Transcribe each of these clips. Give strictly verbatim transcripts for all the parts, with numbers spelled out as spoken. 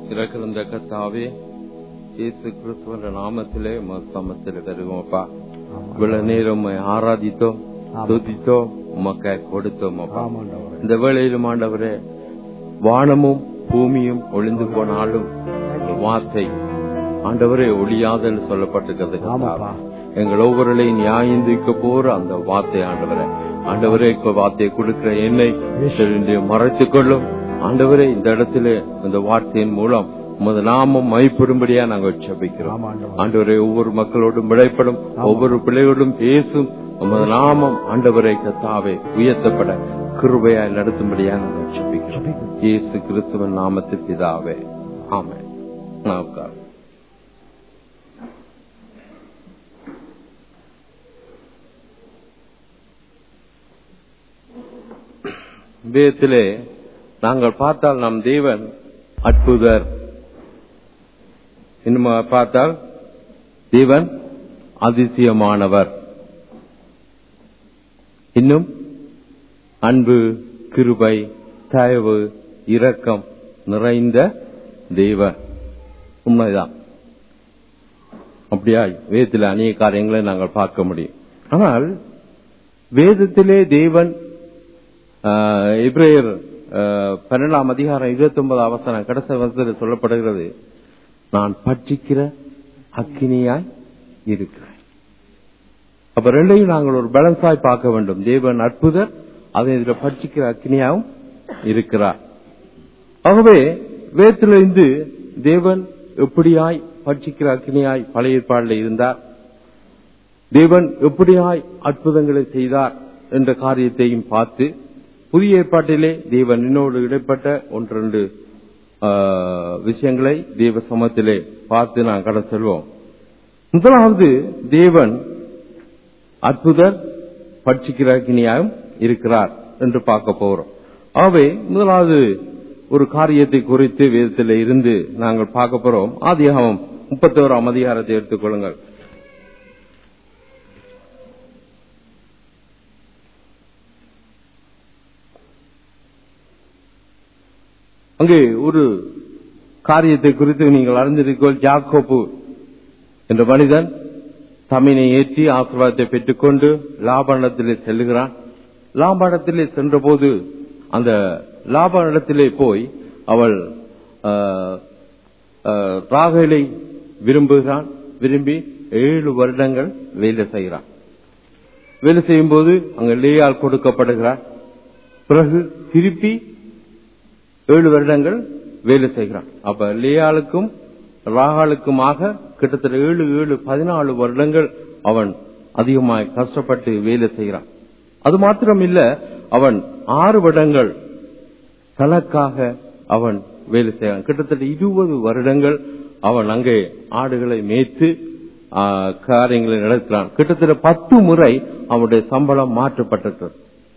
இறக்கிற கர்த்தாவே இயேசு கிறிஸ்துவின் நாமத்திலே சமத்தில் தருவோம்ப்பா. இவ்வளவு நேரம் ஆராதித்தோம், துதித்தோம், உமக்கு கொடுத்தோம் அப்பா. இந்த வேளையிலும் ஆண்டவரே, வானமும் பூமியும் ஒளிந்து போனாலும் வார்த்தை ஆண்டவரே ஒளியாதன்னு சொல்லப்பட்டிருக்கிறது. எங்கள் ஒவ்வொருளையும் நியாயந்திக்க போற அந்த வார்த்தை ஆண்டவரே, ஆண்டவரே வார்த்தையை கொடுக்கிற என்னை மறைத்துக் கொள்ளும் ஆண்டவரே. இந்த இடத்துல இந்த வார்த்தையின் மூலம் உமது நாமம் மைப்படும்படியா நாங்கள் ஜெபிக்கிறோம் ஆண்டவரே. ஒவ்வொரு மக்களோடும் விளைப்படும், ஒவ்வொரு பிள்ளையோடும் பேசும் உமது நாமம் ஆண்டவரை கர்த்தாவே உயர்த்தப்பட கிருபையாய் நடத்தும்படியா நாங்கள் ஜெபிக்கிறோம் இயேசு கிறிஸ்துவின் நாமத்தில் பிதாவே, ஆமென். நமஸ்காரம். வேதத்திலே நாங்கள் பார்த்தால் நம் தேவன் அற்புதர், இன்னும் பார்த்தால் தேவன் அதிசயமானவர், இன்னும் அன்பு, கிருபை, தயவு, இரக்கம் நிறைந்த தேவன். உண்மைதான், அப்படியா வேதத்தில் அநேக காரியங்களை நாங்கள் பார்க்க முடியும். ஆனால் வேதத்திலே தேவன் எபிரேயர் பன்னெண்டாம் அதிகாரம் இருபத்தி ஒன்பது அவசரம் கடைசி வசனத்தில் சொல்லப்படுகிறது, நான் பட்சிக்கிற அக்கினியாய் இருக்கிறேன். அப்ப ரெண்டையும் நாங்கள் ஒரு பேலன்ஸாய் பார்க்க வேண்டும். தேவன் அற்புதர், அதை இதில் பட்சிக்கிற அக்கினியாவும் இருக்கிறார். ஆகவே வேதத்திலிருந்து தேவன் எப்படியாய் பட்சிக்கிற அக்கினியாய் பழைய ஏற்பாட்டில் இருந்தார், தேவன் எப்படியாய் அற்புதங்களை செய்தார் என்ற காரியத்தையும் பார்த்து, புதிய ஏற்பாட்டிலே தேவன் என்னோடு இடைப்பட்ட ஒன்றெண்டு விஷயங்களை தேவ சமத்திலே பார்த்து நான் கடந்து செல்வோம். முதலாவது, தேவன் அற்புதர், பட்சிக்கிற அக்கினியாயும் இருக்கிறார் என்று பார்க்க போறோம். ஆகவே முதலாவது ஒரு காரியத்தை குறித்து வேதத்தில் இருந்து நாங்கள் பார்க்க போறோம். ஆதியாகமம் முப்பத்தி ஓராம் அதிகாரத்தை எடுத்துக் கொள்ளுங்கள். அங்கே ஒரு காரியத்தை குறித்து நீங்கள் அறிந்திருக்கீர்கள். யாக்கோபு என்ற மனிதன் தம்மினை ஏற்றி ஆசீர்வாதத்தை பெற்றுக்கொண்டு லாபானிடத்திலே செல்லுகிறான். லாபானிடத்திலே சென்ற போது அந்த லாபானிடத்திலே போய் அவள் ராகேலை விரும்புகிறான். விரும்பி ஏழு வருடங்கள் வேலை செய்கிறான். வேலை செய்யும் போது அங்க லேயால் கொடுக்கப்படுகிறார். பிறகு திருப்பி ஏழு வருடங்கள் வேலை செய்கிறான். அப்ப லேயாளுக்கும் ராகாலுக்குமாக கிட்டத்தட்ட ஏழு ஏழு பதினாலு வருடங்கள் அவன் அதிகமாக கஷ்டப்பட்டு வேலை செய்கிறான். அது மாத்திரம் இல்ல, அவன் ஆறு வருடங்கள் தனக்காக அவன் வேலை செய்கிறான். கிட்டத்தட்ட இருபது வருடங்கள் அவன் அங்கே ஆடுகளை மேய்த்து காரியங்களை நடக்கிறான். கிட்டத்தட்ட பத்து முறை அவனுடைய சம்பளம் மாற்றப்பட்டிருக்கிறது.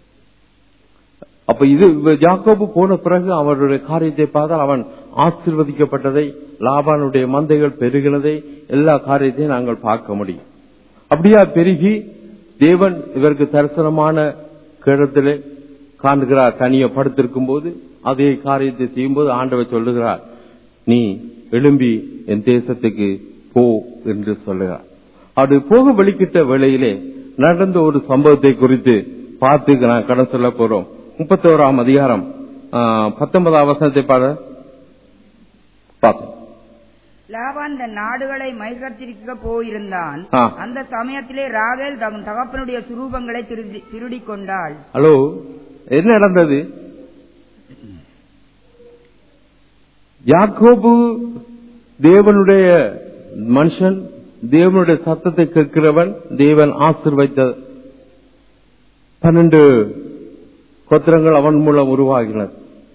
அப்ப இது யாக்கோபு போன பிறகு அவருடைய காரியத்தை பார்த்தால் அவன் ஆசீர்வதிக்கப்பட்டதை, லாபானுடைய மந்தைகள் பெருகினதை, எல்லா காரியத்தையும் நாங்கள் பார்க்க முடியும். அப்படியா பெருகி தேவன் இவருக்கு தரிசனமான கிடத்திலே காண்கிறார். தனிய படுத்திருக்கும் போது அதே காரியத்தை செய்யும் போது ஆண்டவர் சொல்லுகிறார், நீ எழும்பி என் தேசத்துக்கு போ என்று சொல்லுகிறார். அது போக வெளிக்கிட்ட வேளையிலே நடந்த ஒரு சம்பவத்தை குறித்து பார்த்து நான் கடன் சொல்ல போறோம். முப்பத்தி ஓராம் அதிகாரம் பத்தொன்பதாம் வசனத்தை பாட பார்த்தோம். லாபான் தன் நாடுகளை மைகத்திரிக்க போயிருந்தான். அந்த சமயத்திலே ராகேல் தன் தகப்பனுடைய சுரூபங்களை திருடி கொண்டாள். ஹலோ, என்ன நடந்தது? யாக்கோபு தேவனுடைய மனுஷன், தேவனுடைய சத்தத்தை கேட்கிறவன், தேவன் ஆசீர்வதித்த பன்னெண்டு கோத்திரங்கள் அவன் மூலம் உருவாகின.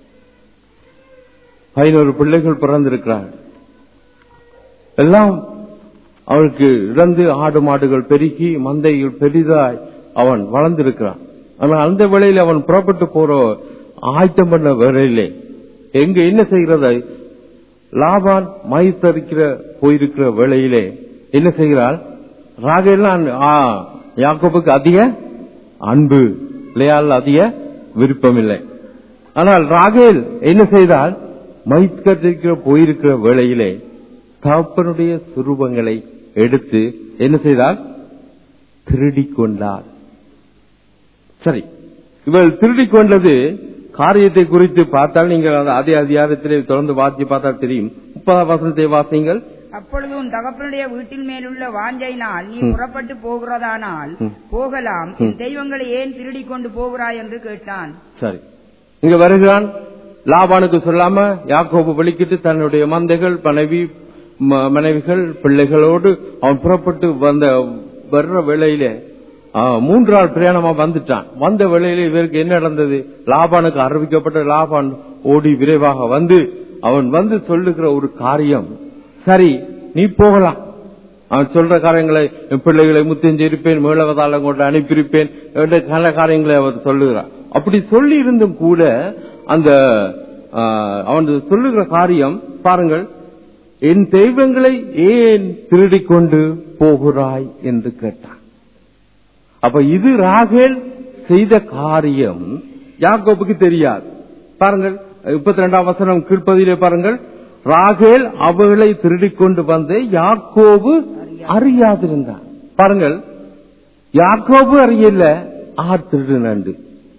பதினோரு பிள்ளைகள் பிறந்திருக்கிறார்கள். எல்லாம் அவனுக்கு இழந்து ஆடு மாடுகள் பெருகி மந்தைகள் பெரிதாய் அவன் வளர்ந்திருக்கிறான். ஆனால் அந்த வேளையில் அவன் புறப்பட்டு போற ஆயத்தம் பண்ண வேளையிலே எங்க என்ன செய்கிறத, லாபான் மைத்தரிக்கிற போயிருக்கிற வேளையிலே என்ன செய்கிறாள்? ராகேல் யாக்கோபுக்கு அதிக அன்பு, லேயாள் அதிக விருப்பமில்லை. ஆனால் ராகேல் என்ன செய்தால் மைக்கத்திற்கு போயிருக்கிற வேளையிலே தகப்பனுடைய சுரூபங்களை எடுத்து என்ன செய்தார்? திருடிக் கொண்டார். சரி, இவள் திருடிக் கொண்டது காரியத்தை குறித்து பார்த்தால் நீங்கள் அதே அதிகாரத்திலே தொடர்ந்து வாசி பார்த்தால் தெரியும். முப்பதாம் வசனத்தை வாசிங்கள். அப்பொழுது உன் தகப்பனுடைய வீட்டின் மேலுள்ள வாஞ்சையினால் நீ புறப்பட்டு போகிறதானால் போகலாம், தெய்வங்களை ஏன் திருடிக் கொண்டு போகிறாய் என்று கேட்டான். சரி, இங்க வருகிறான். லாபானுக்கு சொல்லாம யாக்கோபு வெளிக்கிட்டு தன்னுடைய மந்தைகள், மனைவி மனைவிகள் பிள்ளைகளோடு அவன் புறப்பட்டு வந்த வர்ற வேளையிலே மூன்று நாள் பிரயாணமா வந்துட்டான். வந்த வேளையில இவருக்கு என்ன நடந்தது? லாபானுக்கு அறிவிக்கப்பட்ட லாபான் ஓடி விரைவாக வந்து அவன் வந்து சொல்லுகிற ஒரு காரியம், சரி நீ போகலாம், அவன் சொல்ற காரியங்களை, பிள்ளைகளை முத்தெஞ்சிருப்பேன், மேலவதாலம் கொண்டு அனுப்பியிருப்பேன், நல்ல காரியங்களை அவர் சொல்லுகிறார். அப்படி சொல்லி இருந்தும் கூட அந்த அவன் சொல்லுகிற காரியம் பாருங்கள், என் தெய்வங்களை ஏன் திருடிக் கொண்டு போகிறாய் என்று கேட்டான். அப்ப இது ராகேல் செய்த காரியம் யாக்கோபுக்கு தெரியாது. பாருங்கள் முப்பத்தி ரெண்டாம் வசனம் கீழ்ப்பதிலே பாருங்கள், ராகேல் அவர்களை திருடிக் கொண்டு வந்து யாக்கோபு அறியாதிருந்தான். பாருங்கள், யாக்கோபு அறியல, ஆர் திருடு நண்டு.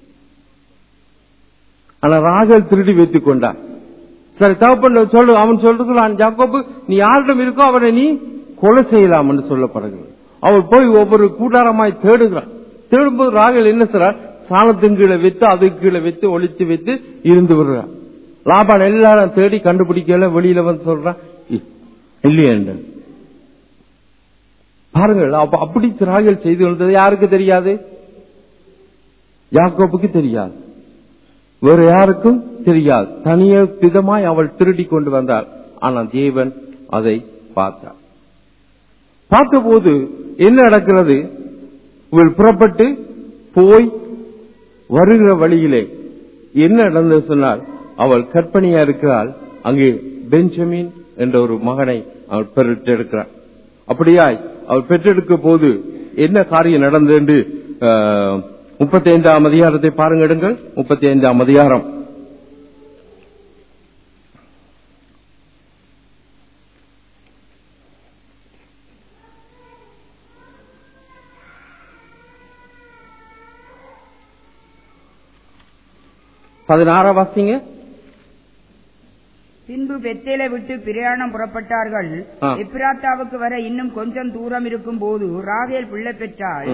ஆனா ராகேல் திருடி வைத்துக் கொண்டான். சரி, தகப்பன் சொல்லு, அவன் சொல்றான், யாக்கோபு நீ யாரிடம் இருக்கோ அவனை நீ கொலை செய்யலாம் என்று சொல்லப்படுகிறது. அவள் போய் ஒவ்வொரு கூட்டாரமாய் தேடுகிறான். தேடும்போது ராகேல் என்ன செய்றார்? சாணத்தின் கீழே வைத்து அதுக்கு கீழே வைத்து ஒளிச்சு வைத்து இருந்து விடுறான். லாபான் எல்லாரும் தேடி கண்டுபிடிக்கல, வெளியில வந்து சொல்றான் இல்லையே. பாருங்கள், அப்படி ராகேல் செய்து வந்தது யாருக்கு தெரியாது? யாக்கோபுக்கு தெரியாது, வேறு யாருக்கும் தெரியாது. தனிய விதமாய் அவள் திருடி கொண்டு வந்தாள். ஆனால் தேவன் அதை பார்த்தார். பார்த்தபோது என்ன நடக்கிறது? இவள் புறப்பட்டு போய் வருகிற வழியிலே என்ன நடந்தது சொன்னால், அவள் கற்பனையா இருக்கிறாள். அங்கே பெஞ்சமின் என்ற ஒரு மகனை அவள் பெற்றெடுக்கிறாள். அப்படியாய் அவள் பெற்றெடுக்க போது என்ன காரியம் நடந்தது என்று முப்பத்தி ஐந்தாம் அதிகாரத்தை பாருங்க, எடுங்கள். முப்பத்தி ஐந்தாம் அதிகாரம் பதினாறாம் வாசிங்க. பின்பு பெத்தேலை விட்டு பிரயாணம் புறப்பட்டார்கள். எப்ராத்தாவுக்கு வர இன்னும் கொஞ்சம் தூரம் இருக்கும் போது ராகேல் பிள்ளை பெற்றாள்.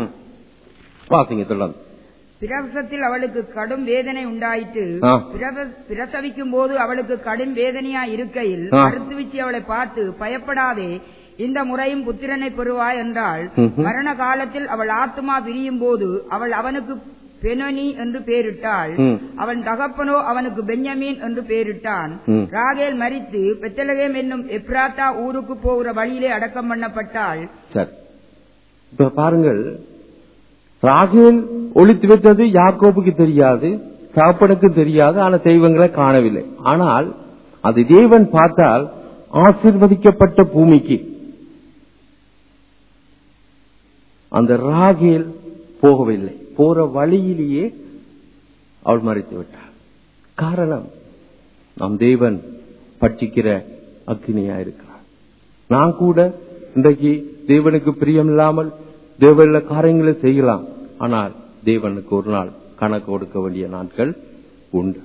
பிரசவத்தில் அவளுக்கு கடும் வேதனை உண்டாயிற்று. பிரசவிக்கும் போது அவளுக்கு கடும் வேதனையா இருக்கையில் மருத்துவச்சி அவளை பார்த்து, பயப்படாதே, இந்த முறையும் புத்திரனை பெறுவாய் என்றாள். மரண காலத்தில் அவள் ஆத்துமா பிரியும் போது அவள் அவனுக்கு பெனோனி என்று பெயரிட்டாள். அவன் தகப்பனோ அவனுக்கு பென்யமீன் என்று பெயரிட்டான். ராகேல் மரித்து பெத்லகேம் என்னும் எப்ராத்தா ஊருக்கு போகிற வழியிலே அடக்கம் பண்ணப்பட்டாள். இப்ப பாருங்கள், ராகேல் ஒளித்து வைத்தது யாக்கோபுக்கு தெரியாது, தகப்பனுக்கு தெரியாது. ஆனா தெய்வங்களை காணவில்லை. ஆனால் அது தேவன் பார்த்தால் ஆசீர்வதிக்கப்பட்ட பூமிக்கு அந்த ராகேல் போகவில்லை. போற வழியிலேயே அவள் மறைத்து விட்டாள். காரணம், நம் தேவன் பட்சிக்கிற அக்னியா இருக்கிறார். நான் கூட இன்றைக்கு தேவனுக்கு பிரியம் இல்லாமல் தேவன காரியங்களை செய்யலாம். ஆனால் தேவனுக்கு ஒரு நாள் கணக்கு கொடுக்க வேண்டிய நாட்கள் உண்டு.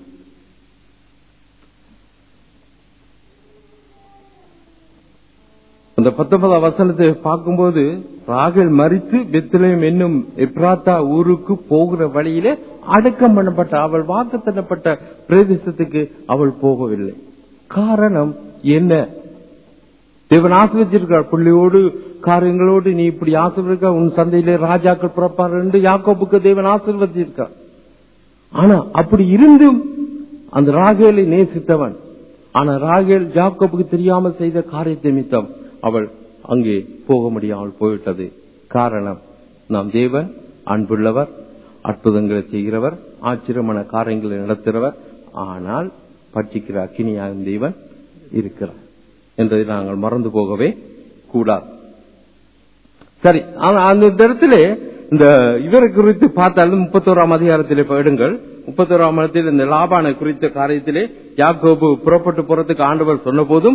அந்த பத்தொன்பதாம் வசனத்தை பார்க்கும்போது, ராகேல் மரித்து பெத்லகேம் என்னும் எப்ராத்தா ஊருக்கு போகிற வழியிலே அடக்கம் பண்ணப்பட்ட அவள் வாக்குத்தத்தப்பட்ட பிரதேசத்துக்கு அவள் போகவில்லை. காரணம் என்ன? தேவன் ஆசீர்வதிச்சிருக்கார். பிள்ளையோடு காரியங்களோடு நீ இப்படி ஆசீர்வதிக்க, உன் சந்தையிலே ராஜாக்கள் பிறப்பார் என்று யாக்கோபுக்கு தேவன் ஆசீர்வதிச்சிருக்கார். ஆனா அப்படி இருந்தும் அந்த ராகேலை நேசித்தவன். ஆனா ராகேல் யாக்கோபுக்கு தெரியாமல் செய்த காரியத்தை நிமித்தம் அவள் அங்கே போக முடியாமல் போய்விட்டது. காரணம், நாம் தேவன் அன்புள்ளவர், அற்புதங்களை செய்கிறவர், ஆச்சரியமான காரியங்களை நடத்துகிறவர். ஆனால் பட்சிக்கிற அக்கினியாகும் தேவன் இருக்கிறார் என்பதை நாங்கள் மறந்து போகவே கூடாது. சரி, அந்த இடத்திலே இந்த இவரை குறித்து பார்த்தாலும் முப்பத்தோராம் அதிகாரத்திலே எடுங்கள். முப்பத்தி ஓராம் மதத்தில் இந்த லாபானை குறித்த காரியத்திலே யாக்கோபு புறப்பட்டு போறதுக்கு ஆண்டவர் சொன்ன போதும்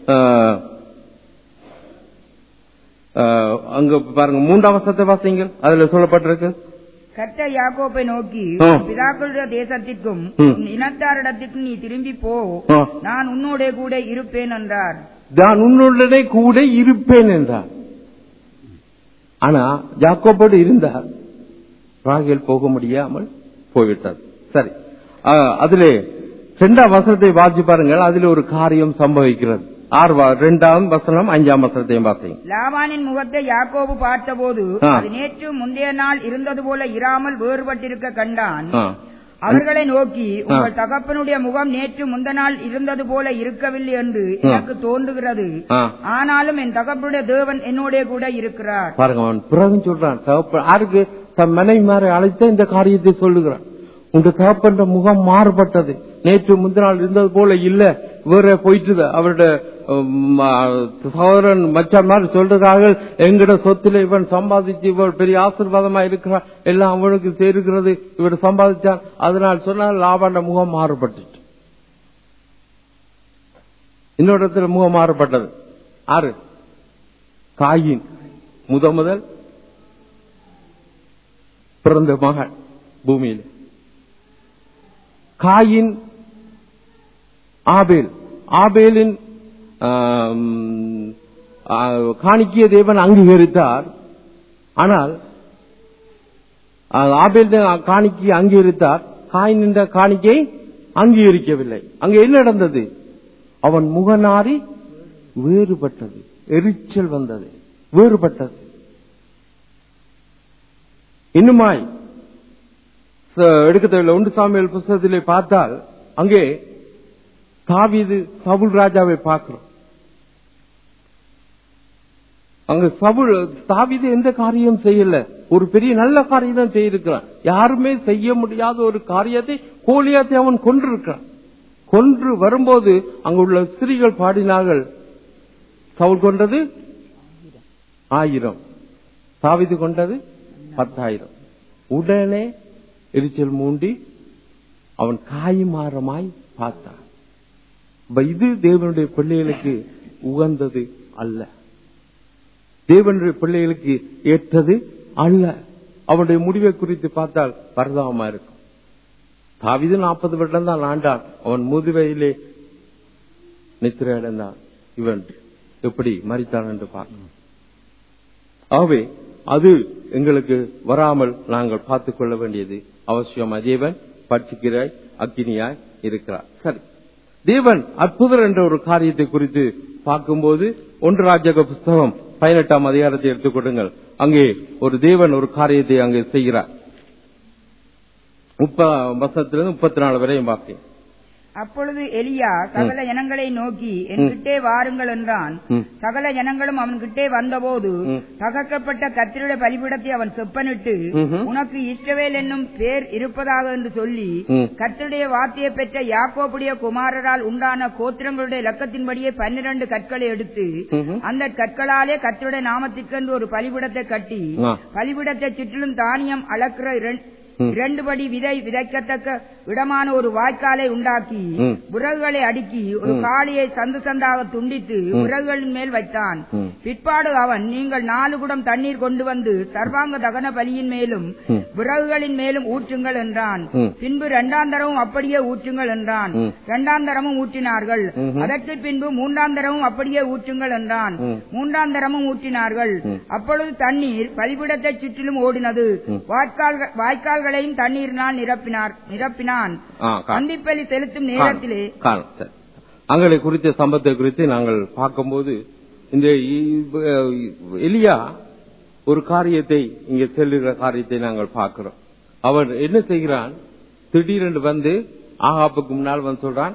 அங்க பாருங்க மூன்றாம் வசனத்தை வாசிங்கள். அதுல சொல்லப்பட்டிருக்கு, கர்த்தர் யாக்கோபை நோக்கி, பிதாக்களுடைய தேசத்திற்கும் இனத்தாரிடத்திற்கும் நீ திரும்பி போ, நான் உன்னோட கூட இருப்பேன் என்றார். நான் உன்னுடனே கூட இருப்பேன் என்றார். ஆனா யாக்கோபோடு இருந்தார், ராகேல் போக முடியாமல் போய்விட்டார். சரி, அதிலே இரண்டாம் வசனத்தை வாசி பாருங்கள். அதில் ஒரு காரியம் சம்பவிக்கிறது. ஆறு இரண்டாம் வசனம் அஞ்சாம் வசனத்தையும் வாசிங்க. லாபானின் முகத்தை யாக்கோபு பார்த்தபோது அது நேற்று முந்தைய நாள் இருந்தது போல இராமல் வேறுபட்டிருக்க கண்டான். அவர்களை நோக்கி, உங்கள் தகப்பனுடைய முகம் நேற்று முந்த நாள் இருந்தது போல இருக்கவில்லை என்று எனக்கு தோன்றுகிறது, ஆனாலும் என் தகப்பனுடைய தேவன் என்னோட கூட இருக்கிறார். பாருங்க, அவன் பிறகு சொல்றான், யாருக்கு தன் மனைவி மாற அழைத்த இந்த காரியத்தை சொல்லுகிறான். உங்க தகப்பன்ற முகம் மாறுபட்டது, நேற்று முந்த நாள் இருந்தது போல இல்ல, வேற போயிட்டு அவருடைய சகோதரன் மச்சான் மாதிரி சொல்றார்கள், எங்கட சொத்துல இவன் சம்பாதிச்சு இவன் பெரிய ஆசீர்வாதமா இருக்கிறான், எல்லாம் அவனுக்கு சேருகிறது, இவன் சம்பாதிச்சான். அதனால் சொன்னால் லாபாண்ட முகம் மாறுபட்டு. இன்னொரு இடத்துல முகம் மாறுபட்டது. ஆறு காயின் முத முதல் பிறந்த மகன் பூமியில். காயின் ஆபேல், ஆபேலின் காணிக்கைய தேவன் அங்கீகரித்தார். ஆனால் ஆபேல் காணிக்கை அங்கீகரித்தார், காயின் என்ற காணிக்கை அங்கீகரிக்கவில்லை. அங்கே என்ன நடந்தது? அவன் முகநாரி வேறுபட்டது, எரிச்சல் வந்தது, வேறுபட்டது. இன்னுமாய் எடுக்க தேவையில்லை. ஒன்று சாமுவேல் புத்தகத்திலே பார்த்தால் அங்கே தாவீது சவுல் ராஜாவை பார்க்கிறோம். அங்க சவுல் தாவீது எந்த காரியம் செய்யல, ஒரு பெரிய நல்ல காரியம் தான் செய்திருக்கிறான். யாருமே செய்ய முடியாத ஒரு காரியத்தை கோலியாத்தை அவன் கொன்றிருக்கிறான். கொன்று வரும்போது அங்க உள்ள ஸ்திரீகள் பாடினார்கள், சவுல் கொண்டது ஆயிரம், தாவீது கொண்டது பத்தாயிரம். உடனே எரிச்சல் மூண்டி அவன் காய்மாரமாய் பார்த்தான். இது தேவனுடைய பிள்ளைகளுக்கு உகந்தது அல்ல, தேவனுடைய பிள்ளைகளுக்கு ஏற்றது அல்ல. அவனுடைய முடிவை குறித்து பார்த்தால் பரிதாபமா இருக்கும். தாவீது நாற்பது வருடம் தான் ஆண்டான், அவன் முதுவையிலே நித்திரை அடைந்தான். இவன் எப்படி மரித்தான் என்று பார்க்கணும். ஆகவே அது எங்களுக்கு வராமல் நாங்கள் பார்த்துக் கொள்ள வேண்டியது அவசியம். தேவன் பட்சிக்கிறாய் அக்கினியாய் இருக்கிறார். சரி, தேவன் அற்புதர் என்ற ஒரு காரியத்தை குறித்து பார்க்கும்போது ஒன்று ராஜாங்க புஸ்தகம் பதினெட்டாம் அதிகாரத்தை எடுத்துக் கொடுங்கள். அங்கே ஒரு தேவன் ஒரு காரியத்தை அங்கே செய்கிறார். முப்ப வசனத்திலிருந்து முப்பத்தி நாலு வரையும் பார்க்கிறேன். அப்பொழுது எலியா சகல ஜனங்களை நோக்கி, என்கிட்டே வாருங்கள் என்றான். சகல ஜனங்களும் அவன் கிட்டே வந்தபோது தகர்க்கப்பட்ட கர்த்தருடைய பலிபீடத்தை அவன் செப்பனிட்டு, உனக்கு இஸ்ரவேல் என்னும் பேர் இருப்பதாக என்று சொல்லி, கர்த்தருடைய வார்த்தையை பெற்ற யாக்கோபுடைய குமாரரால் உண்டான கோத்திரங்களுடைய இலக்கத்தின்படியே பன்னிரண்டு கற்களை எடுத்து அந்த கற்களாலே கர்த்தருடைய நாமத்திற்கென்று ஒரு பலிபீடத்தை கட்டி, பலிபீடத்தை சுற்றிலும் தானியம் அளக்கிற இரண்டு படி விதை விதைக்கத்தக்க இடமான ஒரு வாய்க்காலை உண்டாக்கி விறகுகளை அடுக்கி ஒரு காளியை சந்து சந்தாக துண்டித்து விறகுகளின் மேல் வைத்தான். பிற்பாடு அவன், நீங்கள் நாலு குடம் தண்ணீர் கொண்டு வந்து சர்வாங்க தகன பலியின் மேலும் விறகுகளின் மேலும் ஊற்றுங்கள் என்றான். பின்பு இரண்டாம் தரமும் அப்படியே ஊற்றுங்கள் என்றான். இரண்டாம் தரமும் ஊற்றினார்கள். அதற்கு பின்பு மூன்றாம் தரமும் அப்படியே ஊற்றுங்கள் என்றான். மூன்றாம் தரமும் ஊற்றினார்கள். அப்பொழுது தண்ணீர் பலிபீடத்தை சுற்றிலும் ஓடினது. வாய்க்கால் தண்ணீரினால் நிரப்பினார் நிரப்பினான் அந்திப்பலி செலுத்தும் நேரத்திலே. அங்களை குறித்த சம்பவத்தை குறித்து நாங்கள் பார்க்கும்போது இந்த எலியா ஒரு காரியத்தை இங்கே செல்லுகிற காரியத்தை நாங்கள் பார்க்கிறோம். அவன் என்ன செய்கிறான்? திடீரென்று வந்து ஆகாப்புக்கு முன்னால் வந்து சொல்றான்,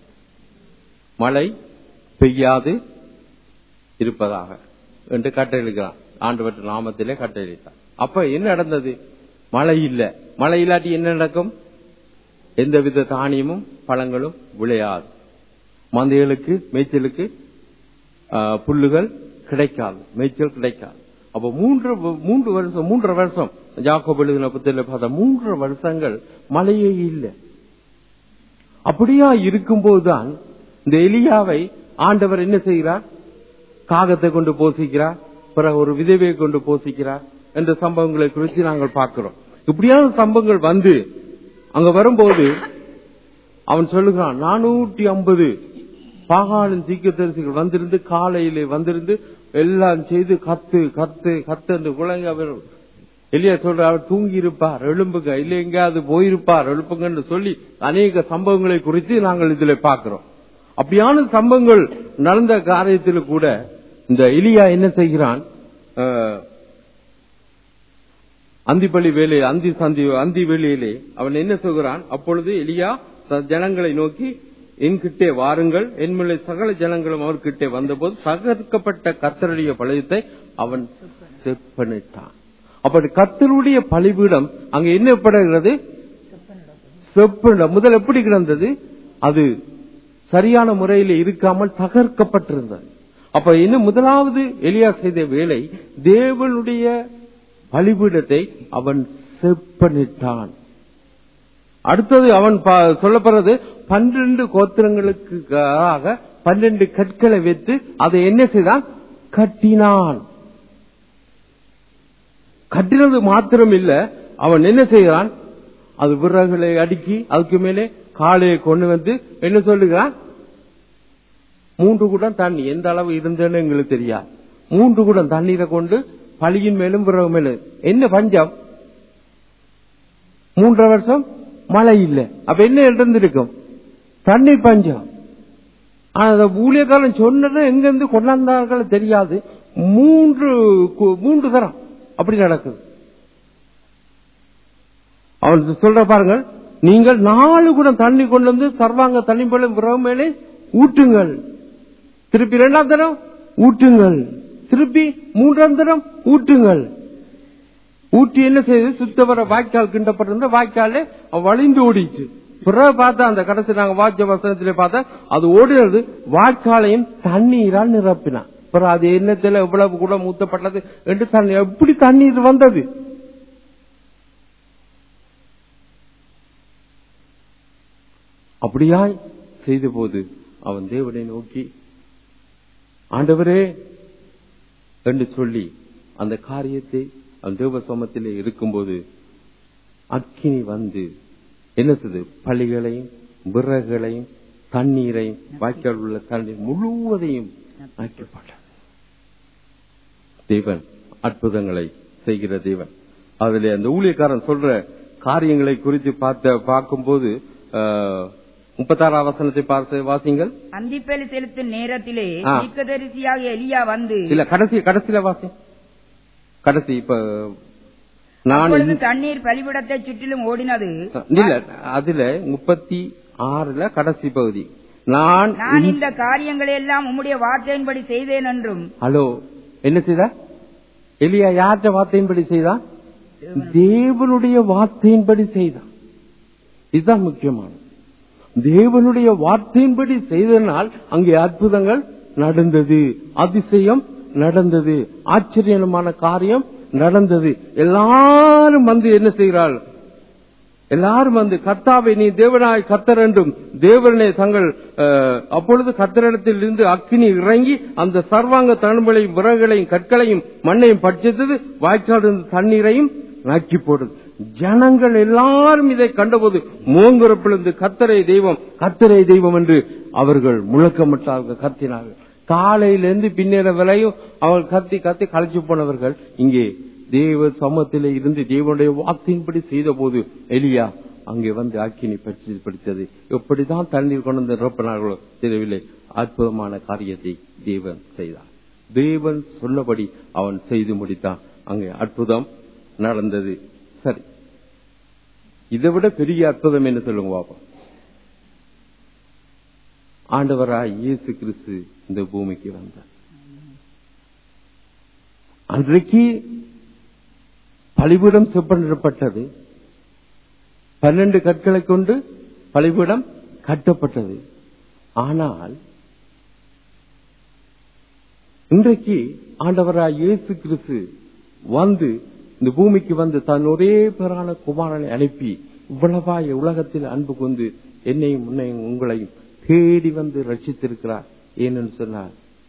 மழை பெய்யாது இருப்பதாக என்று கட்டளையிடுகிறான். ஆண்டவர் நாமத்திலே கட்டளையிட்டான். அப்ப என்ன நடந்தது? மழை இல்ல. மழை இல்லாட்டி என்ன நடக்கும்? எந்தவித தானியமும் பழங்களும் விளையாது. மந்தைகளுக்கு மேய்ச்சலுக்கு புல்லுகள் கிடைக்காது, மேய்ச்சல் கிடைக்காது. அப்ப மூன்று மூன்று வருஷம் மூன்றரை வருஷம் யாக்கோபு எழுதின புத்தகத்துல பார்த்தா மூன்று வருஷங்கள் மழையே இல்லை. அப்படியா இருக்கும்போதுதான் இந்த எலியாவை ஆண்டவர் என்ன செய்கிறார்? காகத்தை கொண்டு போசிக்கிறார், பிறகு ஒரு விதவையை கொண்டு போசிக்கிறார் என்ற சம்பவங்களை குறித்து நாங்கள் பார்க்கிறோம். இப்படியான சம்பவங்கள் வந்து அங்க வரும்போது அவன் சொல்லுகிறான், நானூற்றி ஐம்பது பாகாலின் தீர்க்கதரிசிகள் வந்திருந்து காலையிலே வந்திருந்து எல்லாம் செய்து கத்து கத்து கத்து என்று குழந்தை அவர் எலியா சொல்ற அவர் தூங்கி இருப்பார், எழும்புங்க, இல்லை எங்கேயாவது போயிருப்பார், எழுப்புங்கன்னு சொல்லி அநேக சம்பவங்களை குறித்து நாங்கள் இதுல பார்க்கிறோம். அப்படியான சம்பவங்கள் நடந்த காரியத்தில் கூட இந்த எலியா என்ன செய்கிறான்? அந்திப்பள்ளி வேலை அந்தி சந்தி அந்தி வேலையிலே அவன் என்ன சொல்கிறான்? அப்பொழுது எலியா ஜனங்களை நோக்கி, என்கிட்டே வாருங்கள், என்மேலே சகல ஜனங்களும் அவர்கிட்டே வந்தபோது தகர்க்கப்பட்ட கர்த்தருடைய பலிபீடத்தை அவன் செப்பனிட்டான். அப்படி கர்த்தருடைய பலிபீடம் அங்க என்ன படுகிறது? செப்பன முதல் எப்படி கிடந்தது? அது சரியான முறையில் இருக்காமல் தகர்க்கப்பட்டிருந்தது. அப்ப இன்னும் முதலாவது எலியா செய்த வேலை, தேவனுடைய பலிபீடத்தை அவன் செப்பனிட்டான். அடுத்தது அவன் சொல்லப்படுறது பன்னிரண்டு கோத்திரங்களுக்காக பன்னிரண்டு கற்களை வைத்து அதை என்ன செய்தான்? கட்டினான். கட்டினது மாத்திரம் இல்ல, அவன் என்ன செய்கிறான்? அது விறகுகளை அடுக்கி அதுக்கு மேலே காலையை கொண்டு வந்து என்ன சொல்லுகிறான்? மூன்று குடம் தண்ணி, எந்த அளவு இருந்தேன்னு எங்களுக்கு தெரியாது, மூன்று குடம் தண்ணீரை கொண்டு பலியின் மேலும் விறகு மேலும். என்ன பஞ்சம்? மூன்றரை வருஷம் மழை இல்லை. அப்ப என்ன இருந்திருக்கும்? தண்ணீர் பஞ்சம். ஆனா ஊழியக்காரன் சொன்னது எங்கிருந்து கொண்டாந்தார்கள் தெரியாது. மூன்று மூன்று தரம் அப்படி நடக்குது. அவன் சொல்ற பாருங்கள், நீங்கள் நாலு குடம் தண்ணி கொண்டு வந்து சர்வாங்க தண்ணி போல விறகு மேலே ஊட்டுங்கள், திருப்பி இரண்டாம் தரம் ஊட்டுங்கள், திருப்பி மூன்றாம் தரம் ஊட்டுங்கள். ஊட்டி என்ன செய்து சுத்தவர வாய்க்கால் கிண்டப்பட்டிருந்த வாய்க்கால வழிந்து ஓடிச்சு. பிறகு பார்த்தா அந்த கடைசி நாங்க வாக்கிய வசனத்திலே பார்த்தா அது ஓடினது வாய்க்காலையும் தண்ணீரால் நிரப்பினான். பிறகு அது என்னத்துல எவ்வளவு கூட ஊத்தப்பட்டது என்று தண்ணி எப்படி தண்ணீர் வந்தது? அப்படியாய் செய்த போது அவன் தேவனை நோக்கி, ஆண்டவரே என்று சொல்லி அந்த காரியத்தை அந்த தேவ சமத்திலே இருக்கும்போது அக்கினி வந்து என்ன செய்து பலிகளையும் விறகுகளையும் தண்ணீரையும் வாய்க்கால் உள்ள தண்ணீர் முழுவதையும் ஆக்கப்பட்டது. தேவன் அற்புதங்களை செய்கிற தேவன். அதிலே அந்த ஊழியக்காரன் சொல்ற காரியங்களை குறித்து பார்த்த பார்க்கும்போது முப்பத்தாறாம் வசனத்தை பார்த்து வாசிங்கள். அந்திப்பலி செலுத்தும் நேரத்திலே தீர்க்கதரிசியாகிய எலியா வந்து இல்ல கடைசி கடைசியில வாசி கடைசி இப்ப நான் தண்ணீர் பலிபீடத்தை சுற்றிலும் ஓடினது. இல்ல அதுல முப்பத்தி ஆறுல கடைசி பகுதி, நான் நான் இந்த காரியங்களை எல்லாம் உம்முடைய வார்த்தையின்படி செய்தேன் என்றும். ஹலோ, என்ன செய்தா எலியா? யார்கிட்ட வார்த்தையின்படி செய்தான்? தேவனுடைய வார்த்தையின்படி செய்தான். இதுதான் முக்கியமானது. தேவனுடைய வார்த்தையின்படி செய்தனால் அங்கே அற்புதங்கள் நடந்தது, அதிசயம் நடந்தது, ஆச்சரியமான காரியம் நடந்தது. எல்லாரும் வந்து என்ன செய்கிறாள்? எல்லாரும் வந்து கர்த்தாவை நீ தேவனாய் கர்த்தர் என்றும் தேவனே தங்கள் அப்பொழுது கர்த்தரிடத்தில் இருந்து அக்கினி இறங்கி அந்த சர்வாங்க தழும்பலையும் விறகுகளையும் கற்களையும் மண்ணையும் பட்சித்தது, வாய்க்கால் தண்ணீரையும் நாக்கி போடுது. ஜனங்கள் எல்லாரும் இதை கண்டபோது மூங்குறப்பிலிருந்து கர்த்தரை தெய்வம் கர்த்தரை தெய்வம் என்று அவர்கள் முழக்கமிட்டார்கள், கத்தினார்கள். காலையிலிருந்து பின்னேற வரையும் அவர்கள் கத்தி கத்தி கலைச்சு போனவர்கள் இங்கே தேவ சமூகத்திலே இருந்து தேவனுடைய வார்த்தையின்படி செய்த போது எலியா அங்கே வந்து அக்கினி பற்றி படித்தது. எப்படிதான் தண்ணீர் கொண்டு வந்து நிரப்பினார்களோ தெரியவில்லை. அற்புதமான காரியத்தை தேவன் செய்தார். தேவன் சொன்னபடி அவன் செய்து முடித்தான். அங்கே அற்புதம் நடந்தது. சரி, இதை விட பெரிய அற்புதம் என்ன சொல்லுங்க பாப்பா? ஆண்டவராய் இயேசு கிறிஸ்து இந்த பூமிக்கு வந்தார். அன்றைக்கு பலிபீடம் செப்பனிடப்பட்டது, பன்னெண்டு கற்களை கொண்டு பலிபீடம் கட்டப்பட்டது. ஆனால் இன்றைக்கு ஆண்டவராய் இயேசு கிறிஸ்து வந்து இந்த பூமிக்கு வந்து தன் ஒரே பேரான குமாரனை அனுப்பி இவ்வளவாய் உலகத்தில் அன்பு கொண்டு என்னையும் உன்னையும் உங்களையும் தேடி வந்து ரட்சித்திருக்கிறார். ஏன்னு சொன்னார்,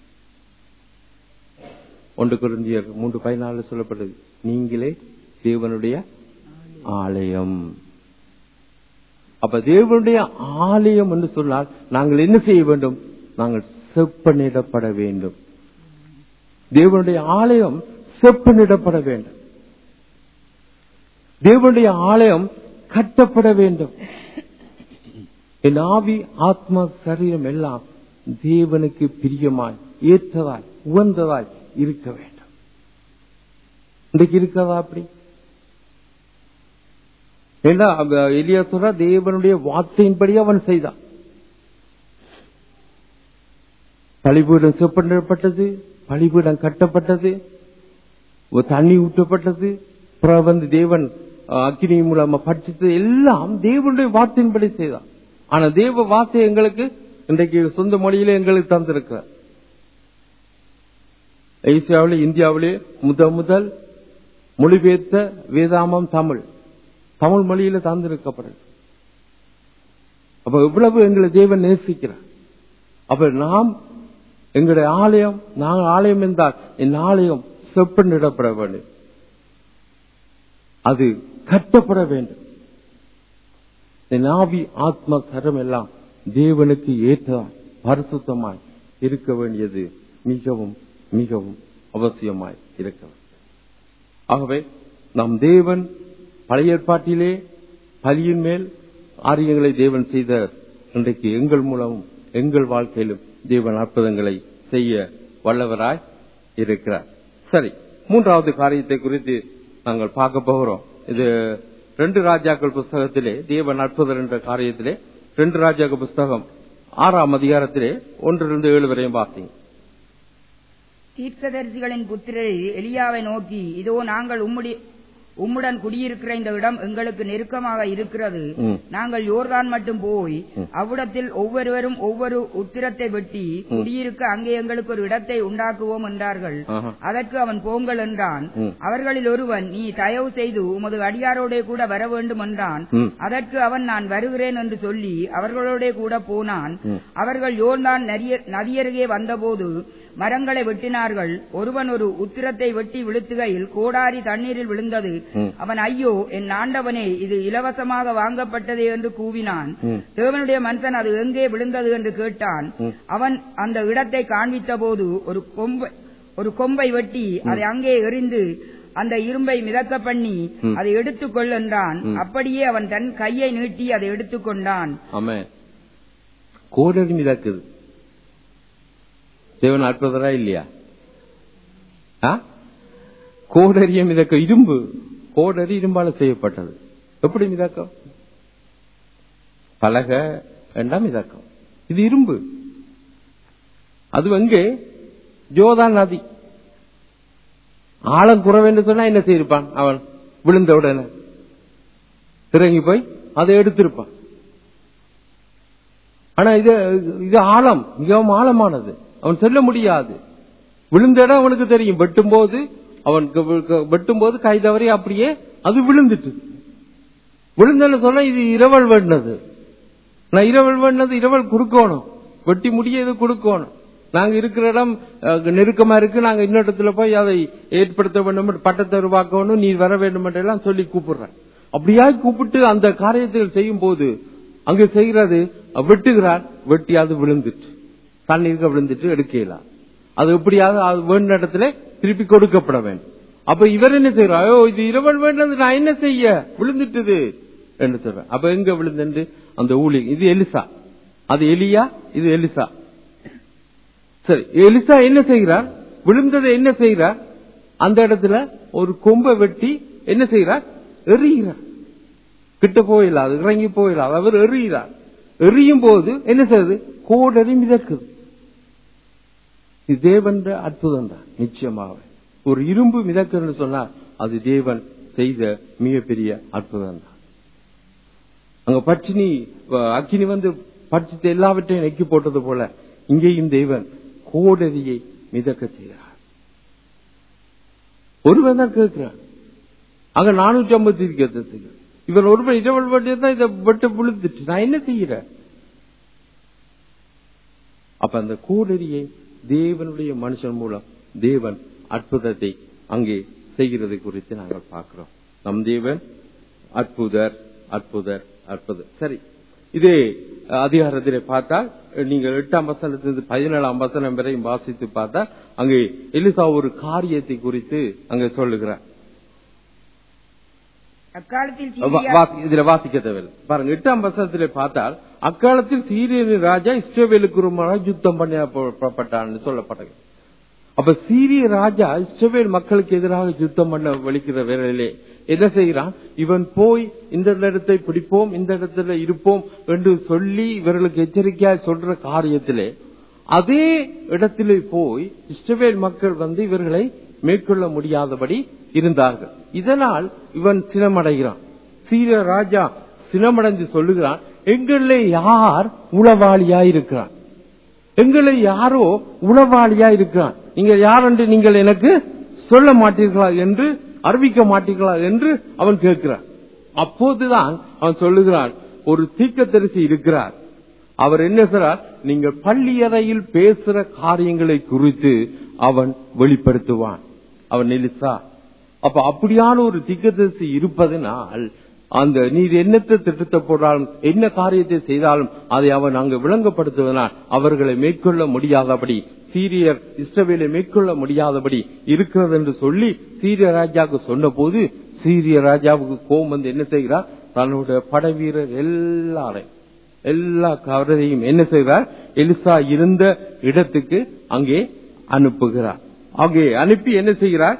ஒன்று கொரிந்தியர் மூன்று பதினாலு சொல்லப்பட்டது, நீங்களே தேவனுடைய ஆலயம். அப்ப தேவனுடைய ஆலயம் என்று சொன்னால் நாங்கள் என்ன செய்ய வேண்டும்? நாங்கள் செப்பனிடப்பட வேண்டும். தேவனுடைய ஆலயம் செப்பனிடப்பட வேண்டும். தேவனுடைய ஆலயம் கட்டப்பட வேண்டும். என் ஆவி ஆத்மா சரீரம் எல்லாம் தேவனுக்கு பிரியமாய் ஏற்றதாய் உகந்ததாய் இருக்க வேண்டும். இன்றைக்கு இருக்கிறதா அப்படி? எலியா சொல்ற தேவனுடைய வார்த்தையின்படி அவன் செய்தான். பலிபீடம் செப்பனிடப்பட்டது, பலிபீடம் கட்டப்பட்டது, தண்ணி ஊற்றப்பட்டது, அப்புறம் வந்து தேவன் அக்கினி மூலமா பட்சித்தது, எல்லாம் தேவனுடைய வார்த்தையின்படி செய்தான். ஆனா தேவ வார்த்தை எங்களுக்கு இன்றைக்கு சொந்த மொழியில எங்களுக்கு தந்திருக்கிறார். ஏசியாவிலே இந்தியாவிலே முத முதல் மொழிபெயர்த்த வேதாமம் தமிழ் தமிழ் மொழியில தந்திருக்கப்படுது. அப்ப இவ்வளவு எங்களை தேவன் நேசிக்கிறார். அப்ப நாம் எங்களுடைய ஆலயம், நாங்கள் ஆலயம் என்றால் என் ஆலயம் செப்பனிடப்பட வேண்டும், அது கட்டப்பட வேண்டும். என் ஆவி ஆத்மா சரம் எல்லாம் தேவனுக்கு ஏற்றதாய் பரிசுத்தமாய் இருக்க வேண்டியது மிகவும் மிகவும் அவசியமாய் இருக்க வேண்டும். ஆகவே நம் தேவன் பழைய ஏற்பாட்டிலே பலியின் மேல் ஆரியங்களை தேவன் செய்த இன்றைக்கு எங்கள் மூலமும் எங்கள் வாழ்க்கையிலும் தேவன் அற்புதங்களை செய்ய வல்லவராய் இருக்கிறார். சரி, மூன்றாவது காரியத்தை குறித்து நாங்கள் பார்க்க போகிறோம். இது ரெண்டு ராஜாக்கள் புஸ்தகத்திலே தேவன் அற்புதர் என்ற காரியத்திலே ரெண்டு ராஜாக்கள் புஸ்தகம் ஆறாம் அதிகாரத்திலே ஒன்றிலிருந்து ஏழு வரையும் பார்த்தீங்க. தீர்க்கதரிசிகளின் புத்திரர் எலியாவை நோக்கி, இதோ நாங்கள் உம்முடைய உம்முடன் குடியிருக்கிற இந்த இடம் எங்களுக்கு நெருக்கமாக இருக்கிறது. நாங்கள் யோர்தான் மட்டும் போய் அவ்விடத்தில் ஒவ்வொருவரும் ஒவ்வொரு உத்திரத்தை வெட்டி குடியிருக்க அங்கே எங்களுக்கு ஒரு இடத்தை உண்டாக்குவோம் என்றார்கள். அதற்கு அவன் போங்கள் என்றான். அவர்களில் ஒருவன், நீ தயவு செய்து உமது அடியாரோட கூட வர வேண்டும் என்றான். அதற்கு அவன், நான் வருகிறேன் என்று சொல்லி அவர்களோட கூட போனான். அவர்கள் யோர்தான் நதியருகே வந்தபோது மரங்களை வெட்டினார்கள். ஒருவன் ஒரு உத்திரத்தை வெட்டி விழுத்துகையில் கோடாரி தண்ணீரில் விழுந்தது. அவன், ஐயோ என் ஆண்டவனே, இது இலவசமாக வாங்கப்பட்டதே என்று கூவினான். தேவனுடைய மனுஷன் அது எங்கே விழுந்தது என்று கேட்டான். அவன் அந்த இடத்தை காண்பித்த போது ஒரு கொம்பை ஒரு கொம்பை வெட்டி அதை அங்கே எறிந்து அந்த இரும்பை மிதக்க பண்ணி அதை எடுத்துக்கொள் என்றான். அப்படியே அவன் தன் கையை நீட்டி அதை எடுத்துக்கொண்டான். கோடரி மிதக்குது. தேவன் அற்புதரா இல்லையா? கோடரிய மிதக்க, இரும்பு கோடரி இரும்பால செய்யப்பட்டது. எப்படி மிதக்கம்? பலக வேண்டாம் மிதக்கம். இது இரும்பு. அது எங்கே? ஜோர்தான் நதி. ஆழம் குறைவென்று சொன்னா என்ன செய்திருப்பான்? அவன் விழுந்த உடனே இறங்கி போய் அதை எடுத்திருப்பான். ஆனா இது இது ஆழம், மிகவும் ஆழமானது. அவன் சொல்ல முடியாது. விழுந்த இடம் அவனுக்கு தெரியும். வெட்டும் போது அவன் வெட்டும் போது கை தவறி அப்படியே அது விழுந்துட்டு. விழுந்தன்னு சொன்னா இது இரவல் வேண்டது. நான் இரவல் வேண்டது இரவல் கொடுக்கணும். வெட்டி முடிய இது கொடுக்கணும். நாங்க இருக்கிற இடம் நெருக்கமா இருக்கு, நாங்க இன்னொருத்துல போய் அதை ஏற்படுத்த வேண்டும், பட்டத்தை உருவாக்கணும், நீ வர வேண்டும் என்றெல்லாம் சொல்லி கூப்பிடுறேன். அப்படியா கூப்பிட்டு அந்த காரியத்தில் செய்யும் போது அங்க செய்கிறது வெட்டுகிறார். வெட்டி அது விழுந்துட்டு தண்ணீருக்கு விழுந்துட்டு எடுக்கலாம். அது எப்படியாவது வேண்ட இடத்துல திருப்பி கொடுக்கப்பட வேண்டும். அப்ப இவர் என்ன செய்யறார்? இது இரவல் வேண்டது, நான் என்ன செய்ய, விழுந்துட்டுது என்று சொல்றேன். அப்ப எங்க விழுந்து அந்த ஊழி, இது எலிசா, அது எலியா, இது எலிசா. சரி, எலிசா என்ன செய்கிறார்? விழுந்ததை என்ன செய்கிறார்? அந்த இடத்துல ஒரு கொம்பை வெட்டி என்ன செய்கிறார்? எறிகிறார். கிட்ட போயிடாது, இறங்கி போயிடாது, அவர் எறிகிறார். எறியும் போது என்ன செய்யுது? கோடரி மிதக்குது. இது தேவன் அற்புதம் தான். நிச்சயமாக ஒரு இரும்பு மிதக்குன்னு சொன்னா அது தேவன் செய்த மிகப்பெரிய அற்புதம் தான். அங்க பட்சினி அக்கினி வந்து பட்சித்த எல்லாவற்றையும் நெக்கி போட்டது போல இங்கேயும் தேவன் கோடரியை மிதக்க செய்கிறார். ஒருவன் தான் கேட்கிறான், அங்க நானூற்றி ஐம்பது தீர்க்கதரிசிகள். இவர் ஒருவர் இரவல் தான் இதை வெட்ட விழுந்துட்டு நான் என்ன செய்யறேன்? அப்ப அந்த கோடரியை தேவனுடைய மனுஷன் மூலம் தேவன் அற்புதத்தை அங்கே செய்கிறது குறித்து நாங்கள் பார்க்கிறோம். நம் தேவன் அற்புதர் அற்புதர் அற்புதர். சரி, இதே அதிகாரத்திலே பார்த்தால் நீங்கள் எட்டாம் வசனத்திலிருந்து பதினேழாம் வசனம் வரையும் வாசித்து பார்த்தால் அங்கே எலிசா ஒரு காரியத்தை குறித்து அங்கே சொல்லுகிறார். இதுல வாசிக்க தேவையில்லை பாருங்க. எட்டாம் வசனத்திலே பார்த்தால் அக்காலத்தில் சீரிய ராஜா இஸ்ரவேலுக்கு ரொம்ப யுத்தம் பண்ணப்பட்டான்னு சொல்லப்பட்டது. அப்ப சீரிய ராஜா இஸ்ரவேல் மக்களுக்கு எதிராக யுத்தம் பண்ண வலிக்கிற வேளையிலே என்ன செய்கிறான்? இவன் போய் இந்த இடத்தை பிடிப்போம், இந்த இடத்துல இருப்போம் என்று சொல்லி இவர்களுக்கு எச்சரிக்கையா சொல்ற காரியத்திலே அதே இடத்திலே போய் இஸ்ரவேல் மக்கள் வந்து இவர்களை மேற்கொள்ள முடியாதபடி இருந்தார்கள். இதனால் இவன் சினமடைகிறான். சீரிய ராஜா சினமடைந்து சொல்லுகிறான், எங்களே யார் உளவாளியா இருக்கிறான்? எங்களை யாரோ உளவாளியா இருக்கிறான். நீங்கள் யார் என்று நீங்கள் எனக்கு சொல்ல மாட்டீர்களா என்று அறிவிக்க மாட்டீர்களா என்று அவன் கேட்கிறான். அப்போதுதான் அவன் சொல்லுகிறான், ஒரு தீர்க்கதரிசி இருக்கிறார். அவர் என்ன சொல்றார்? நீங்கள் பள்ளியறையில் பேசுற காரியங்களை குறித்து அவன் வெளிப்படுத்துவான். அவன் எலிசா. அப்ப அப்படியான ஒரு தீர்க்கதரிசி இருப்பதனால் அந்த நீர் என்னத்தை திட்டத்தை போட்டாலும் என்ன காரியத்தை செய்தாலும் அதை அவன் அங்கு விளங்கப்படுத்துவதனால் அவர்களை மேற்கொள்ள முடியாதபடி, சீரியர் இஸ்ரவேலை மேற்கொள்ள முடியாதபடி இருக்கிறது என்று சொல்லி சீரிய ராஜாவுக்கு சொன்ன போது சீரிய ராஜாவுக்கு கோபம் வந்து என்ன செய்கிறார்? தன்னுடைய படை வீரர் எல்லாரையும் எல்லா கவரையும் என்ன செய்கிறார்? எலிசா இருந்த இடத்துக்கு அங்கே அனுப்புகிறார். அங்கே அனுப்பி என்ன செய்கிறார்?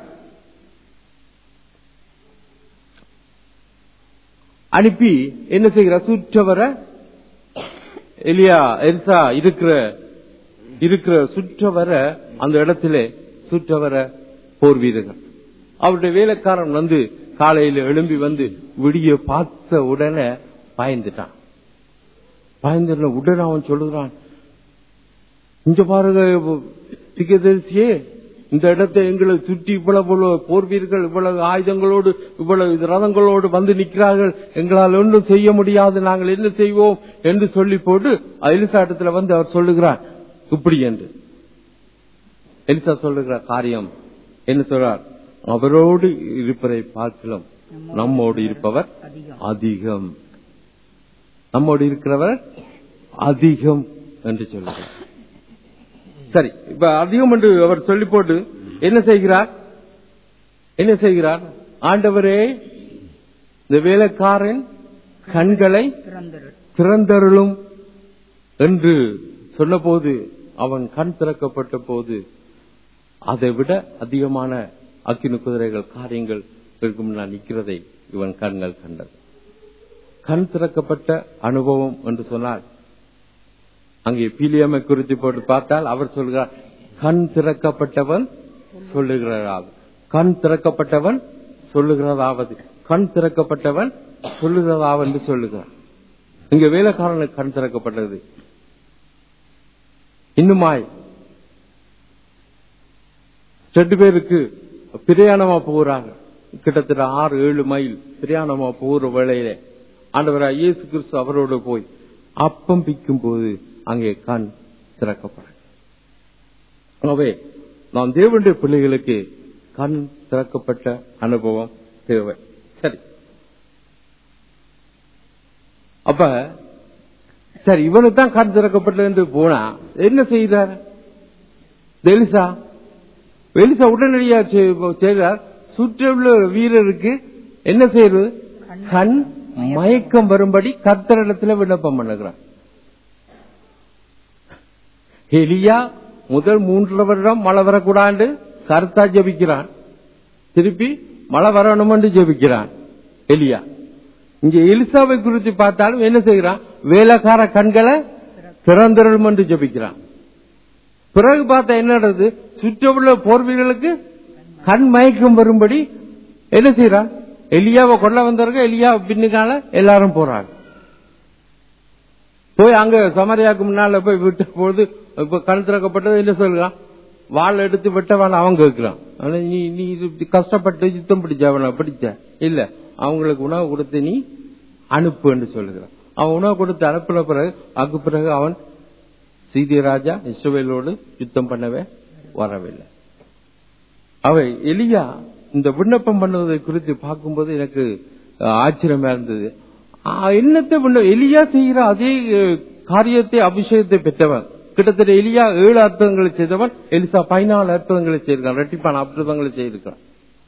அனுப்பி என்ன செய்கிறார்? சுற்றவர எலியா எலிசா இருக்கிற இருக்கிற சுற்றவர அந்த இடத்திலே சுற்றவர போர் வீரர்கள் அவருடைய வேலைக்காரன் வந்து காலையில எழும்பி வந்து விடிய பார்த்த உடனே பயந்துட்டான். பயந்துள்ள உடனே அவன் சொல்லுகிறான், இங்க பாருங்க தீர்க்கதரிசியே, இந்த இடத்தை எங்களை சுற்றி இவ்வளவு போர் வீரர்கள் இவ்வளவு ஆயுதங்களோடு இவ்வளவு ரதங்களோடு வந்து நிற்கிறார்கள், எங்களால் ஒன்றும் செய்ய முடியாது, நாங்கள் என்ன செய்வோம் என்று சொல்லி போட்டு எலிசா இடத்துல வந்து அவர் சொல்லுகிறார் இப்படி என்று. எலிசா சொல்லுகிற காரியம் என்ன சொல்றார்? அவரோடு இருப்பதை பார்க்கலாம் நம்மோடு இருப்பவர் அதிகம், நம்மோடு இருக்கிறவர் அதிகம் என்று சொல்லுகிறார். சரி, இப்ப அதிகம் என்று அவர் சொல்லி போட்டு என்ன செய்கிறார்? என்ன செய்கிறார்? ஆண்டவரே, இந்த வேலைக்காரன் கண்களை திறந்தருளும் என்று சொன்ன போது, அவன் கண் திறக்கப்பட்ட போது அதை விட அதிகமான அக்கினி குதிரைகள் காரியங்கள் இருக்கும் நான் நிற்கிறதை இவன் கண்கள் கண்டது. கண் திறக்கப்பட்ட அனுபவம் என்று சொன்னால் அங்கே பீலியமை குறித்து போட்டு பார்த்தால் அவர் சொல்கிறார், கண் திறக்கப்பட்டவன் சொல்லுகிறார், கண் திறக்கப்பட்டவன் சொல்லுகிறதாவது, கண் திறக்கப்பட்டவன் சொல்லுகிறதாவது என்று சொல்லுகிறார். இங்க வேலைக்காரனுக்கு கண் திறக்கப்பட்டது. இன்னுமாய் ரெண்டு பேருக்கு பிரயாணமா போகிறாங்க. கிட்டத்தட்ட ஆறு ஏழு மைல் பிரயாணமா போகிற வேளையில ஆண்டவராய் இயேசு கிறிஸ்து அவரோடு போய் அப்பம் பிக்கும் போது அங்கே கண் திறக்கப்படும். ஆகவே நாம் தேவனுடைய பிள்ளைகளுக்கு கண் திறக்கப்பட்ட அனுபவம் தேவை. சரி, அப்ப சரி இவனுக்கு தான் கண் திறக்கப்பட்டது என்று போனா என்ன செய்தார் எலிசா? எலிசா உடனடியாக செய்தார். சுற்றியுள்ள வீரருக்கு என்ன செய்யறது? கண் மயக்கம் வரும்படி கர்த்தரிடத்தில் விண்ணப்பம் பண்ணுகிறார். எலியா முதல் மூன்று வருடம் மழை வரக்கூடாது கருத்தா ஜபிக்கிறான், திருப்பி மழை வரணும் என்று ஜபிக்கிறான் எலியா. இங்க எலிசாவை குறித்து பார்த்தாலும் என்ன செய்கிறான்? வேலைக்கார கண்களை திறந்தரும் என்று ஜபிக்கிறான். பிறகு பார்த்தா என்ன நடக்குது? சுற்றுள்ள போர் வீரர்களுக்கு கண் மயக்கம் வரும்படி என்ன செய்யறான்? எலியாவை கொள்ள வந்தவர்கள் எலியா பின்னுக்கால எல்லாரும் போறாங்க. போய் அங்க சமரியாவுக்கு முன்னால போய் விட்ட போது இப்ப கண் திறக்கப்பட்டது என்ன சொல்றான்? வாள் எடுத்து வெட்டவான் அவன் கேட்கிறான். ஆனா நீ நீ கஷ்டப்பட்டு யுத்தம் பிடிச்சவன பிடிச்ச இல்ல, அவங்களுக்கு உணவு கொடுத்து நீ அனுப்பு என்று சொல்லுகிறான். அவன் உணவு கொடுத்து அனுப்பின பிறகு அதுக்கு பிறகு அவன் சீதிய ராஜா இஸ்ரவேலோடு யுத்தம் பண்ணவே வரவில்லை. அவை எலியா இந்த விண்ணப்பம் பண்ணுவதை குறித்து பார்க்கும்போது எனக்கு ஆச்சரியமா இருந்தது. என்னத்தை எலியா செய்கிற அதே காரியத்தை அபிஷேகத்தை பெற்றவன். கிட்டத்தட்ட எலியா ஏழு அற்புதங்களை செய்தவன், எலிசா பதினாலு அற்புதங்களை செய்திருக்கான், ரெட்டிப்பான அற்புதங்களை செய்திருக்கான்.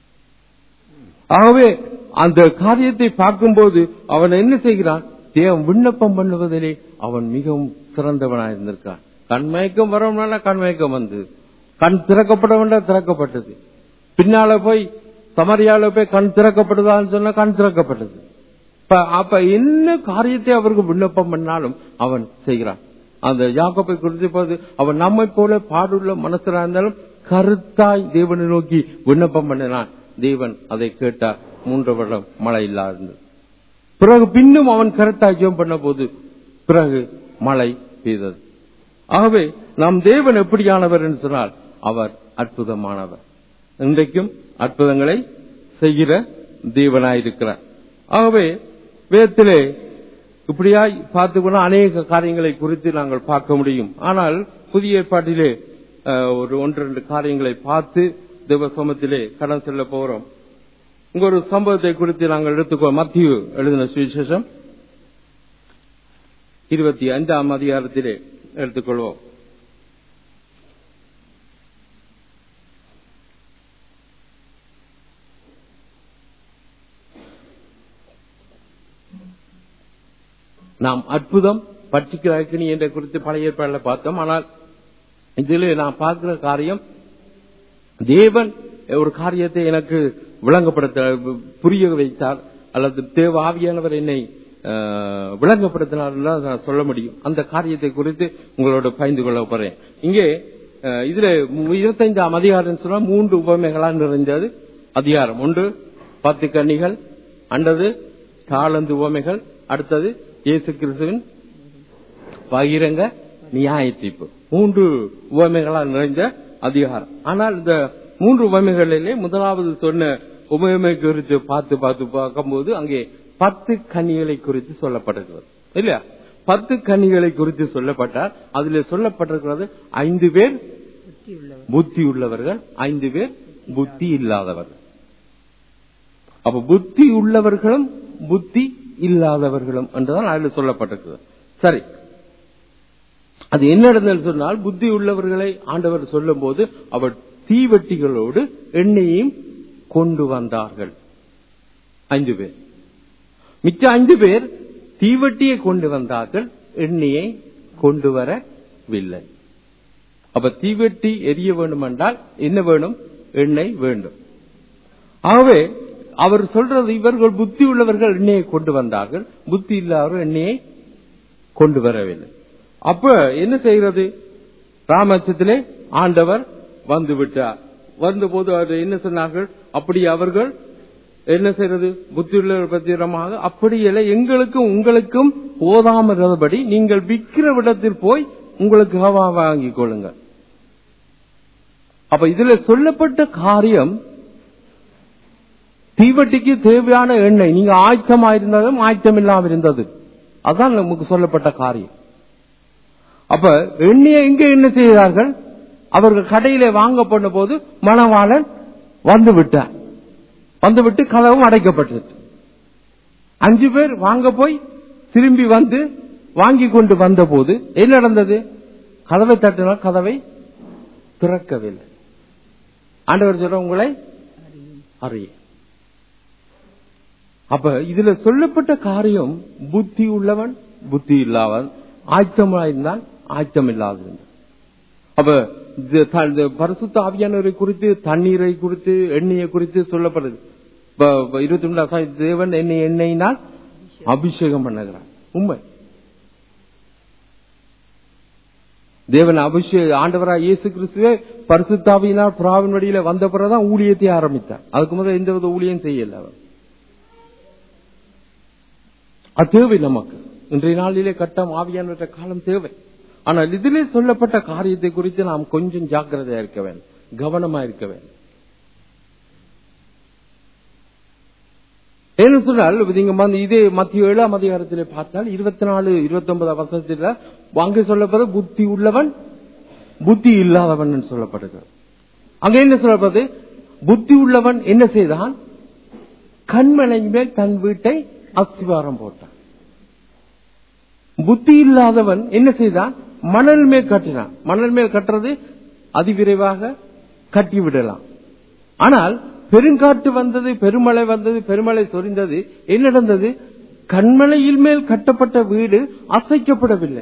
ஆகவே அந்த காரியத்தை பார்க்கும்போது அவன் என்ன செய்கிறான்? தேவன் விண்ணப்பம் பண்ணுவதிலே அவன் மிகவும் சிறந்தவனாக இருந்திருக்கான். கண்மயக்கம் வரவனால கண்மயக்கம் வந்து, கண் திறக்கப்பட வேண்டாம் திறக்கப்பட்டது. பின்னால போய் சமரியால போய் கண் திறக்கப்படுதான்னு சொன்னா கண் திறக்கப்பட்டது. அப்ப என்ன காரியத்தை அவருக்கு விண்ணப்பம் பண்ணாலும் அவன் செய்கிறான். அந்த யாக்கோபை குறித்து போது அவன் நம்மை போல பாடுள்ள மனசரா இருந்தாலும் கருத்தாய் தேவனை நோக்கி விண்ணப்பம் பண்ணினான். தேவன் அதை கேட்டார். மூன்று வருடம் மழை இல்லாது பிறகு பின்னும் அவன் கருத்தாய் ஜெபம் பண்ண போது பிறகு மழை பெய்தது. ஆகவே நம் தேவன் எப்படியானவர் என்று சொன்னால் அவர் அற்புதமானவர். இன்றைக்கும் அற்புதங்களை செய்கிற தேவனாயிருக்கிறார். ஆகவே வேதத்திலே இப்படியாய் பார்த்துக்கொள்ள அநேக காரியங்களை குறித்து நாங்கள் பார்க்க முடியும். ஆனால் புதிய ஏற்பாட்டிலே ஒரு ஒன்று ரெண்டு காரியங்களை பார்த்து தேவ சமூகத்திலே கடன் செல்ல போகிறோம். இங்க ஒரு சம்பவத்தை குறித்து நாங்கள் எடுத்துக்கோ. மத்திய எழுதின சுவிசேஷம் இருபத்தி ஐந்தாம் அதிகாரத்திலே எடுத்துக்கொள்வோம். நாம் அற்புதம் பட்சிக்கிற அக்கினி என்ற குறித்து பழைய ஏற்பாடுல பார்த்தோம். ஆனால் இதில் நான் பார்க்கிற காரியம், தேவன் ஒரு காரியத்தை எனக்கு விளங்கப்படுத்த புரிய வைத்தார், அல்லது தேவ ஆவியானவர் என்னை விளங்கப்படுத்தினார் நான் சொல்ல முடியும். அந்த காரியத்தை குறித்து உங்களோட பகிர்ந்து கொள்ள போறேன். இங்கே இதுல இருபத்தைந்தாம் அதிகாரம் சொன்னா மூன்று உபமைகளால் நிறைந்தது அதிகாரம். ஒன்று பத்து கன்னிகள், அண்டது தாளந்து உவமைகள், அடுத்தது இயேசு கிறிஸ்துவின் பகிரங்க நியாய தீர்ப்பு. மூன்று உவமைகளால் நிறைந்த அதிகாரம். ஆனால் இந்த மூன்று உவமைகளிலே முதலாவது சொன்ன உவமை குறித்து பார்த்து பார்த்து பார்க்கும்போது அங்கே பத்து கன்னிகளை குறித்து சொல்லப்பட்டிருக்கிறது இல்லையா? பத்து கன்னிகளை குறித்து சொல்லப்பட்டார். அதுல சொல்லப்பட்டிருக்கிறது ஐந்து பேர் புத்தி உள்ளவர்கள், ஐந்து பேர் புத்தி இல்லாதவர்கள். அப்ப புத்தி உள்ளவர்களும் புத்தி இல்லாதவர்களும் என்றுதான் அதில் சொல்லப்பட்டிருக்கிறது. சரி, அது என்ன நடந்தது சொன்னால், புத்தி உள்ளவர்களை ஆண்டவர் சொல்லும் போது அவர் தீவட்டிகளோடு எண்ணெயையும் கொண்டு வந்தார்கள். ஐந்து பேர். மிச்ச ஐந்து பேர் தீவட்டியை கொண்டு வந்தார்கள், எண்ணெயை கொண்டு வரவில்லை. அப்ப தீவட்டி எரிய வேண்டும் என்றால் என்ன வேணும்? எண்ணெய் வேண்டும். ஆகவே அவர் சொல்றது, இவர்கள் புத்தி உள்ளவர்கள் எண்ணெயை கொண்டு வந்தார்கள், புத்தி இல்லாதவர்கள் எண்ணெயை கொண்டு வரவில்லை. அப்ப என்ன செய்கிறது? ராமச்சத்திலே ஆண்டவர் வந்து விட்டார். வந்தபோது அவர் என்ன சொன்னார்கள்? அப்படி அவர்கள் என்ன செய்யறது? புத்தி உள்ளவர் பத்திரமாக அப்படியில்லை, எங்களுக்கும் உங்களுக்கும் போதாமபடி நீங்கள் விக்கிற விடத்தில் போய் உங்களுக்கு ஹவா வாங்கிக் கொள்ளுங்க. அப்ப இதுல சொல்லப்பட்ட காரியம், தீவட்டிக்கு தேவையான எண்ணெய் நீங்க ஆயத்தமா இருந்ததும் ஆயத்தம் இல்லாமல் இருந்தது, அதான் நமக்கு சொல்லப்பட்ட காரியம். அப்ப எண்ணெயை எங்க என்ன செய்தார்கள்? அவர்கள் கடையிலே வாங்க போன போது மணவாளன் வந்து விட்டார். வந்துவிட்டு கதவும் அடைக்கப்பட்டது. அஞ்சு பேர் வாங்க போய் திரும்பி வந்து வாங்கி கொண்டு வந்த போது என்ன நடந்தது? கதவை தட்டினால் கதவை திறக்கவில்லை. ஆண்டவர் சொல்ற, உங்களை அறிய. அப்ப இதுல சொல்லப்பட்ட காரியம், புத்தி உள்ளவன் புத்தி இல்லாதவன், ஆயத்தமாயிருந்தான் ஆயத்தம் இல்லாதிருந்தான். அப்ப பரிசுத்த ஆவியானவரை குறித்து, தண்ணீரை குறித்து, எண்ணெயை குறித்து சொல்லப்படுது. இருபத்தி மூணு தேவன் என்னை எண்ணெயினால் அபிஷேகம் பண்ணுகிறார். உண்மை. தேவன் அபிஷேக ஆண்டவராக இயேசு கிறிஸ்துவே பரிசுத்த ஆவியினால் புறாவின் வழியில வந்த பிறகுதான் ஊழியத்தை ஆரம்பித்தார். அதுக்கு முதல் எந்த வித ஊழியம் செய்யல அவர். அது தேவை நமக்கு. இன்றைய நாளிலே கட்டம் ஆவியானவற்ற காலம் தேவை. ஆனால் இதிலே சொல்லப்பட்ட காரியத்தை குறித்து நாம் கொஞ்சம் ஜாக்கிரதையா இருக்க வேண்டும், கவனமா இருக்க வேண்டும். ஏன்னு சொன்னால் நீங்க இதே மத்திய ஏழாம் அதிகாரத்திலே பார்த்தால் இருபத்தி நாலு இருபத்தி ஒன்பதாம் வருஷத்துல அங்கே சொல்லப்படுறது புத்தி உள்ளவன் புத்தி இல்லாதவன் சொல்லப்படுகிறது. அங்க என்ன சொல்லப்படுது? புத்தி உள்ளவன் என்ன செய்தான்? கண்மலை மேல் தன் வீட்டை அஸ்திவாரம் போட்டான். புத்தி இல்லாதவன் என்ன செய்தான்? மணல் மேல் கட்டினான். மணல் மேல் கட்டுறது அதிவிரைவாக கட்டிவிடலாம். ஆனால் பெருங்காற்று வந்தது, பெருமழை வந்தது, பெருமழை சொரிந்தது. என்ன நடந்தது? கண்மலையில் மேல் கட்டப்பட்ட வீடு அசைக்கப்படவில்லை.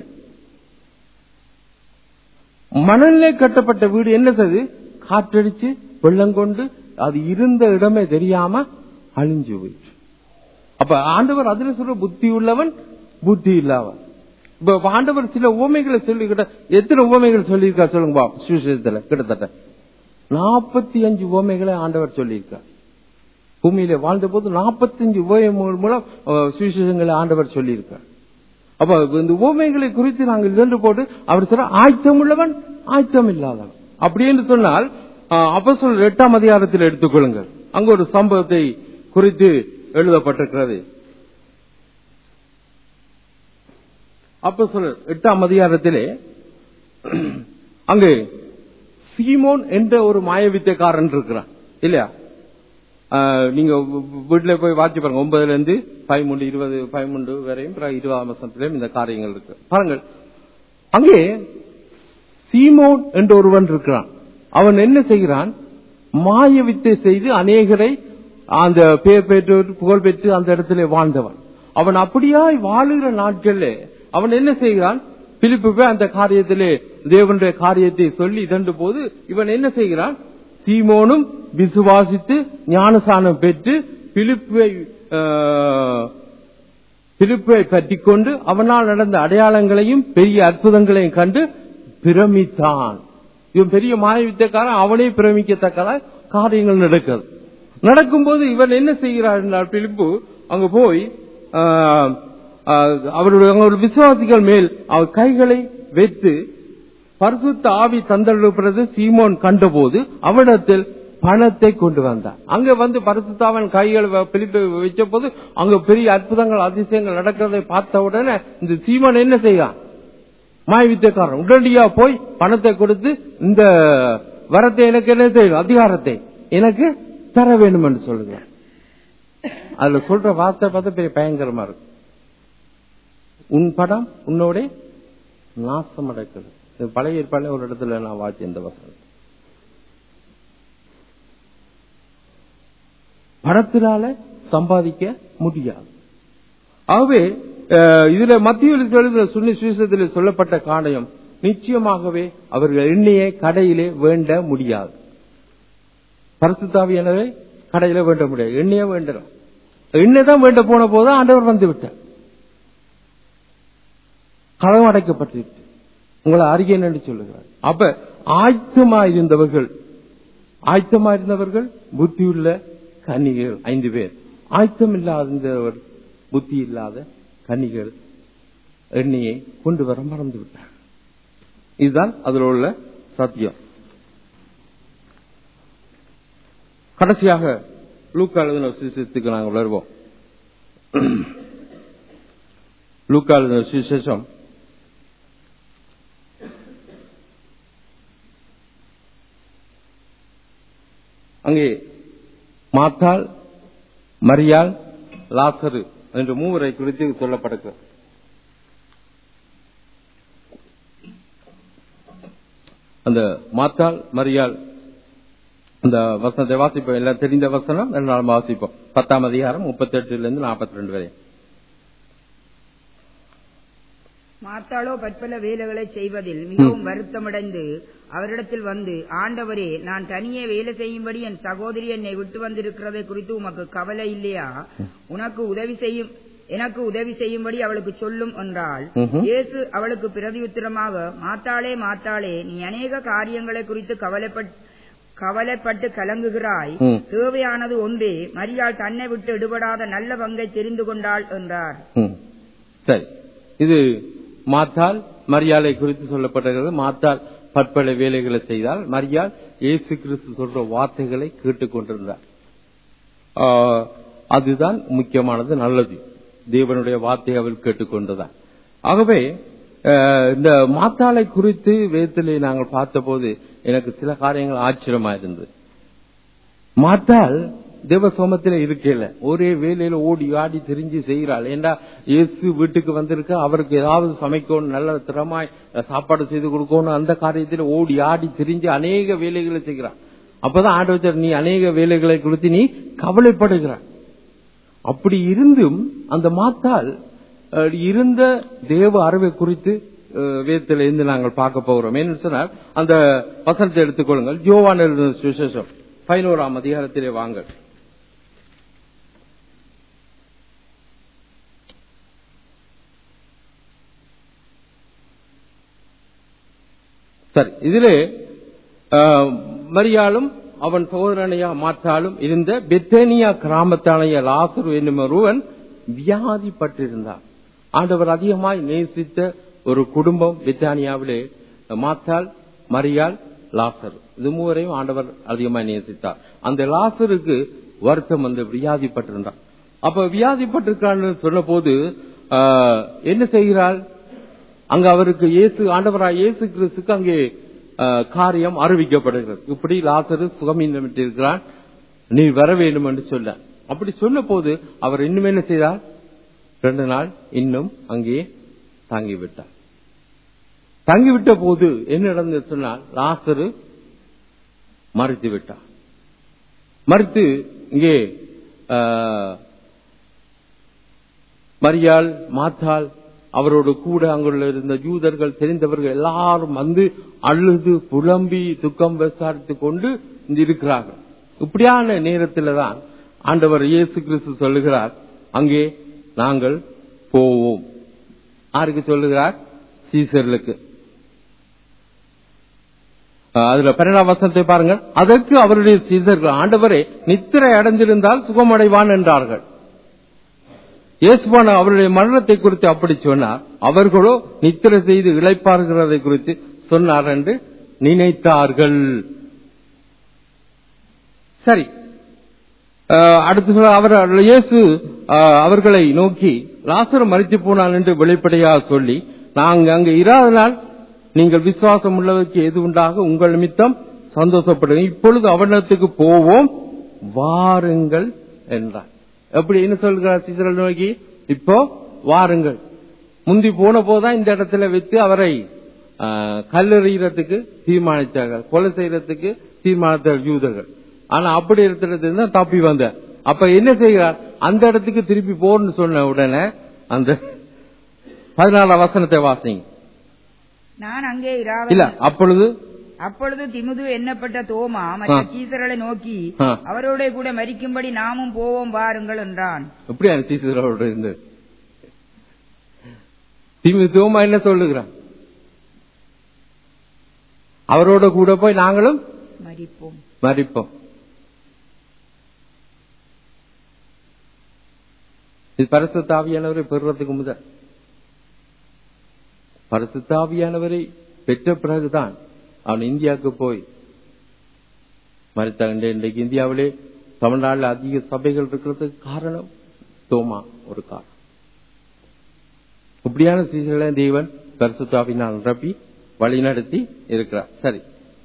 மணலிலே கட்டப்பட்ட வீடு என்ன செய்து? காற்றடிச்சு வெள்ளம் கொண்டு அது இருந்த இடமே தெரியாம அழிஞ்சு போயிடுச்சு. அப்ப ஆண்டவர் அதுல சொல்ற புத்தி உள்ளவன் புத்தி இல்லாதவன். இப்ப ஆண்டவர் சில உவமைகளை சொல்லிக்கிட்ட, எத்தனை உவமைகள் சொல்லியிருக்கா சொல்லுங்க பா? சுவிசேஷத்துல கிட்டத்தட்ட நாற்பத்தி அஞ்சு உவமைகளை ஆண்டவர் சொல்லியிருக்கார். பூமியில வாழ்ந்த போது நாற்பத்தி அஞ்சு உவமைகள் மூலம் சுவிசேஷங்களை ஆண்டவர் சொல்லியிருக்கார். அப்ப இந்த உவமைகளை குறித்து நாங்கள் இதென்று போட்டு அவர் சொல்ற ஆயத்தம் உள்ளவன் ஆயத்தம் இல்லாதவன் அப்படி என்று சொன்னால், அப்போஸ்தலர் எட்டாம் அதிகாரத்தில் எடுத்துக்கொள்ளுங்கள். அங்கு ஒரு சம்பவத்தை குறித்து எழுதப்பட்டிருக்கிறது. அப்போஸ்தலர் எட்டாம் அதிகாரத்திலே அங்கு சீமோன் என்ற ஒரு மாயவித்தைக்காரன் இருக்கிறான் இல்லையா? நீங்க வீட்டுல போய் வாட்சி பாருங்க. ஒன்பதுல இருந்து பதிமூன்று இருபது பதிமூன்று வரையும் இருபதாம் வருஷத்திலும் இந்த காரியங்கள் இருக்கு பாருங்கள். அங்கே சீமோன் என்ற ஒருவன் இருக்கிறான். அவன் என்ன செய்கிறான்? மாய வித்தை செய்து அநேகரை அந்த பேர் பெற்று புகழ் பெற்று அந்த இடத்துல வாழ்ந்தவன். அவன் அப்படியாய் வாழுகிற நாட்கள்ல அவன் என்ன செய்கிறான்? பிலிப்பு அந்த காரியத்திலே தேவனுடைய காரியத்தை சொல்லி இதன்று போது இவன் என்ன செய்கிறான்? சீமோனும் விசுவாசித்து ஞானசானம் பெற்று பிலிப்பை பிலிப்பை பற்றி கொண்டு அவனால் நடந்த அடையாளங்களையும் பெரிய அற்புதங்களையும் கண்டு பிரமித்தான். இவன் பெரிய மாயவித்தைக்காரன், அவனே பிரமிக்கத்தக்கதா காரியங்கள் நடக்கிறது. நடக்கும்போது இவன் என்ன செய்கிறார் என்றால், பிலிப்பு அங்க போய் அவருடைய விசுவாசிகள் மேல் அவர் கைகளை வைத்து பரிசுத்த ஆவி தந்தளிப்பது சீமோன் கண்டபோது அவனிடத்தில் பணத்தை கொண்டு வந்தார். அங்க வந்து பரிசுத்தாவின் கைகள் பிலிப்பை வச்ச போது அங்க பெரிய அற்புதங்கள் அதிசயங்கள் நடக்கிறதை பார்த்த உடனே இந்த சீமோன் என்ன செய்யான்? மாயவித்தைக்காரன் உடனடியா போய் பணத்தை கொடுத்து இந்த வரத்தை எனக்கு என்ன செய்யும்? அதிகாரத்தை எனக்கு தர வேண்டும் என்று சொல்லுங்க. அதுல சொல்ற வார்த்தை பார்த்தா பெரிய பயங்கரமா இருக்கு. உன் படம் உன்னோட நாசம் அடைக்கிறது. பழைய ஏற்பாடு ஒரு இடத்துல நான் வாட்சி இந்த வசனம். பணத்தினால சம்பாதிக்க முடியாது. ஆகவே இதுல மத்திய சுன்னி சுவிசேஷத்தில் சொல்லப்பட்ட காரியம் நிச்சயமாகவே அவர்கள் எண்ணெயை கடையிலே வேண்ட முடியாது. பரிசுத்த ஆவியானவரை கடையில வேண்ட முடியாது. எண்ணெயை வேண்டலாம். எண்ணெய் தான் வேண்ட போன போது ஆண்டவர் வந்து விட்டார். களம் அடைக்கப்பட்டு உங்களை அறியேன் என்று சொல்லுகிறார். அப்ப ஆயத்தமா இருந்தவர்கள் ஆயத்தமா இருந்தவர்கள் புத்தியுள்ள கன்னிகள் ஐந்து பேர், ஆயத்தம் இல்லாதவர் புத்தி இல்லாத கன்னிகள் எண்ணெயை கொண்டு வர மறந்து விட்டார். இதுதான் அதில் உள்ள சத்தியம். கடைசியாக லூக்கா எழுதின சுவிசேஷத்துக்கு நாங்கள் வருவோம். லூக்கா எழுதின சுவிசேஷம் அங்கே மாத்தாள், மரியாள், லாசரு என்ற மூவரை குறித்து சொல்லப்படுகிறது. அந்த மாத்தாள் மரியாள் அந்த வசனத்தை வாசிப்போம். எல்லாம் தெரிந்த வசனம் எல்லாம் வாசிப்போம். பத்தாம் அதிகாரம் முப்பத்தி எட்டுல இருந்து நாற்பத்தி ரெண்டு வரை. மாத்தாளோ பற்பல வேலைகளை செய்வதில் மிகவும் வருத்தமடைந்து அவரிடத்தில் வந்து, ஆண்டவரே, நான் தனியே வேலை செய்யும்படி என் சகோதரி என்னை விட்டு வந்திருக்கிறதை குறித்து உமக்கு கவலை இல்லையா? உனக்கு உதவி செய்யும் எனக்கு உதவி செய்யும்படி அவளுக்கு சொல்லும் என்றாள். இயேசு அவளுக்கு பிரதியுத்தரமாக, மாத்தாளே மாத்தாளே, நீ அநேக காரியங்களை குறித்து கவலைப்பட்டு கவலைப்பட்டு கலங்குகிறாய். தேவையானது ஒன்றே. மரியாள் தன்னை விட்டு எடுபடாத நல்ல பங்கை தெரிந்து கொண்டாள் என்றார். சரி, இது மாத்தாள் மரியாளை குறித்து சொல்லப்பட்டிருக்கிறது. மாத்தாள் பற்பல வேலைகளை செய்தால், மரியாள் இயேசு கிறிஸ்து சொல்ற வார்த்தைகளை கேட்டுக்கொண்டிருந்தார். அதுதான் முக்கியமானது, நல்லது. தேவனுடைய வார்த்தையை அவள் கேட்டுக்கொண்டதார். ஆகவே இந்த மாத்தாளை குறித்து வேதத்திலே நாங்கள் பார்த்த போது எனக்கு சில காரியங்கள் ஆச்சரியமா இருந்தது. மாத்தாள் தேவ சோமத்தில இருக்கல, ஒரே வேலையில ஓடி ஆடி திரிஞ்சு செய்கிறாள். ஏண்டா இயேசு வீட்டுக்கு வந்திருக்க, அவருக்கு ஏதாவது சமைக்கணும், நல்ல திறமாய் சாப்பாடு செய்து கொடுக்கணும், அந்த காரியத்தில் ஓடி ஆடி திரிஞ்சு அநேக வேலைகளை செய்கிறாள். அப்பதான் ஆண்டவர், நீ அநேக வேலைகளை குறித்து நீ கவலைப்படுகிறாய். அப்படி இருந்தும் அந்த மாத்தாள் இருந்த தேவ அறிவை குறித்து வேதத்தில் இருந்து நாங்கள் பார்க்க போகிறோம். என்ன சொன்னால், அந்த வசனத்தை எடுத்துக்கொள்ளுங்கள். யோவான் எழுதின சுவிசேஷம் பதினோராம் அதிகாரத்திலே வாங்க. சரி, இதிலே மரியாளும் அவன் சகோதரனையா மாத்தாலும் இருந்த பெத்தேனியா கிராமத்தானைய லாசரு என்னும் ஒருவன் வியாதிப்பட்டிருந்தார். ஆண்டவர் அதிகமாய் நேசித்த ஒரு குடும்பம் பெத்தானியாவிலே மாத்தாள், மரியாள், லாசரு, இது மூவரையும் ஆண்டவர் அதிகமாய் நேசித்தார். அந்த லாசருக்கு வருத்தம் வந்து வியாதிப்பட்டிருந்தார். அப்ப வியாதிப்பட்டிருக்கான்னு சொன்ன போது என்ன செய்கிறாள்? அங்க அவருக்கு இயேசு ஆண்டவராய் இயேசு கிறிஸ்துக்கு அங்கே காரியம் அறிவிக்கப்படுகிறது. இப்படி லாசரு சுகமீனமிட்டிருக்கிறான், நீ வர வேண்டும் என்று சொல்ல. அப்படி சொன்ன போது அவர் இன்னும் என்ன செய்தார்? ரெண்டு நாள் இன்னும் அங்கே தங்கிவிட்டார். தங்கிவிட்ட போது என்ன நடந்தது சொன்னால், லாசரு மரித்து விட்டார். மரித்து இங்கே மரியாள், மாத்தாள், அவரோடு கூட அங்குள்ள இருந்த யூதர்கள், தெரிந்தவர்கள் எல்லாரும் வந்து அழுது புலம்பி துக்கம் விசாரித்துக் கொண்டு இருக்கிறார்கள். இப்படியான நேரத்தில் தான் ஆண்டவர் இயேசு கிறிஸ்து சொல்லுகிறார், அங்கே நாங்கள் போவோம். யாருக்கு சொல்லுகிறார்? சீசர்களுக்கு. அதுல பன்னெண்டாம் வசனத்தை பாருங்கள். அதற்கு அவருடைய சீசர்கள், ஆண்டவரே, நித்திரை அடைந்திருந்தால் சுகமடைவான் என்றார்கள். இயேசுவான அவருடைய மரணத்தை குறித்து அப்படி சொன்னார். அவர்களோ நித்திரை செய்து இளைப்பாறுகிறதை குறித்து சொன்னார் என்று நினைத்தார்கள். சரி, அடுத்து அவர் இயேசு அவர்களை நோக்கி, லாசரு மரித்து போனான் என்று வெளிப்படையாக சொல்லி, நாங்கள் அங்கு இராதனால் நீங்கள் விசுவாசம் உள்ளவருக்கு எது உண்டாக உங்கள் நிமித்தம் சந்தோஷப்படுங்க. இப்பொழுது அவனிடத்துக்கு போவோம், வாருங்கள் என்றார். எப்படி என்ன சொல்கிறார் சீசர்கள் நோக்கி? இப்போ வாருங்கள். முந்தி போன போதுதான் இந்த இடத்துல வைத்து அவரை கல்லெறிகிறதுக்கு தீர்மானித்தார்கள், கொலை செய்யறதுக்கு தீர்மானித்தார்கள் யூதர்கள். ஆனா அப்படி இருக்கிறது தப்பி வந்த. அப்ப என்ன செய்கிறார்? அந்த இடத்துக்கு திருப்பி போன்னு சொன்ன உடனே அந்த பதினாலாம் வசனத்தை வாசிங்க. நான் அங்கே இல்ல அப்பொழுது அப்பொழுது திமுது எண்ணப்பட்ட தோமா மற்ற சீசர்களை நோக்கி, அவரோட கூட மரிக்கும்படி நாமும் போவோம் வாருங்கள் என்றான். எப்படி சீசரோட இருந்து திமுது தோமா என்ன சொல்லுகிறான்? அவரோட கூட போய் நாங்களும் மரிப்போம் மரிப்போம். இது பரிசுத்த ஆவியானவரை பெறுவதற்கு முதல், பரிசுத்த ஆவியானவரை பெற்ற பிறகுதான் அவன் இந்தியாவுக்கு போய் மரித்தான். இன்றைக்கு இந்தியாவிலே தமிழ்நாட்டில் அதிக சபைகள் இருக்கிறதுக்கு காரணம் தோமா ஒரு காரணம். இப்படியான சீசர்களை தேவன் பரிசுத்த ஆவியினால் நிரப்பி வழி நடத்தி இருக்கிறார். சரி,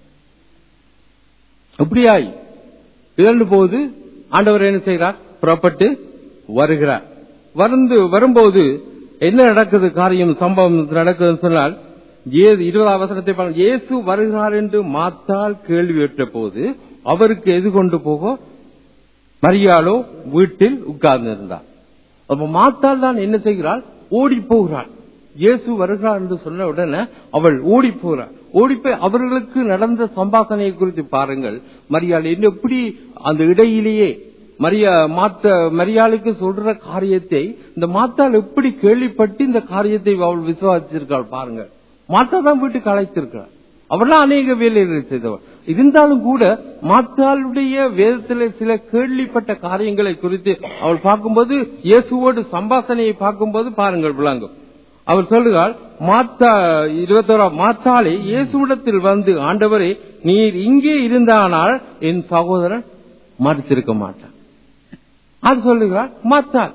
இப்படியாய் இரண்டு போது ஆண்டவர் என்ன செய்கிறார்? புறப்பட்டு வருகிறார். வந்து வரும்போது என்ன நடக்குது? காரியம் சம்பவம் நடக்குதுன்னு சொன்னால், இருபதாம் வசனத்தை பாருங்கள். இயேசு வருகிறார் என்று மாத்தாள் கேள்வி கேட்ட போது அவருக்கு எது கொண்டு போக மரியாளோ வீட்டில் உட்கார்ந்து இருந்தார். அப்ப மாத்தாள் தான் என்ன செய்கிறாள்? ஓடி போகிறாள். இயேசு வருகிறார் என்று சொன்ன உடனே அவள் ஓடி போகிறாள். ஓடிப்போய் அவர்களுக்கு நடந்த சம்பாஷணையை குறித்து பாருங்கள். மரியாள் எப்படி அந்த இடையிலேயே மரியா மாத்த மரியாளுக்கு சொல்ற காரியத்தை இந்த மாத்தாள் எப்படி கேள்விப்பட்டு இந்த காரியத்தை அவள் விசுவாசிச்சிருக்காள் பாருங்க. மாத்தா தான் வீட்டுக்கு அழைத்திருக்கிறார். அவள்லாம் அநேக வேலைகளை செய்தவள். இருந்தாலும் கூட மாத்தாளுடைய வேதத்திலே சில கேள்விப்பட்ட காரியங்களை குறித்து அவள் பார்க்கும்போது, இயேசுவோடு சம்பாஷணையை பார்க்கும்போது பாருங்கள் விளங்கும். அவர் சொல்லுகிறார், மாத்தா இருபத்தோராம் மாத்தாளே இயேசுவிடத்தில் வந்து, ஆண்டவரே நீர் இங்கே இருந்தானால் என் சகோதரன் மறித்திருக்க மாட்டான். அது சொல்லுகிறார் மாத்தாள்,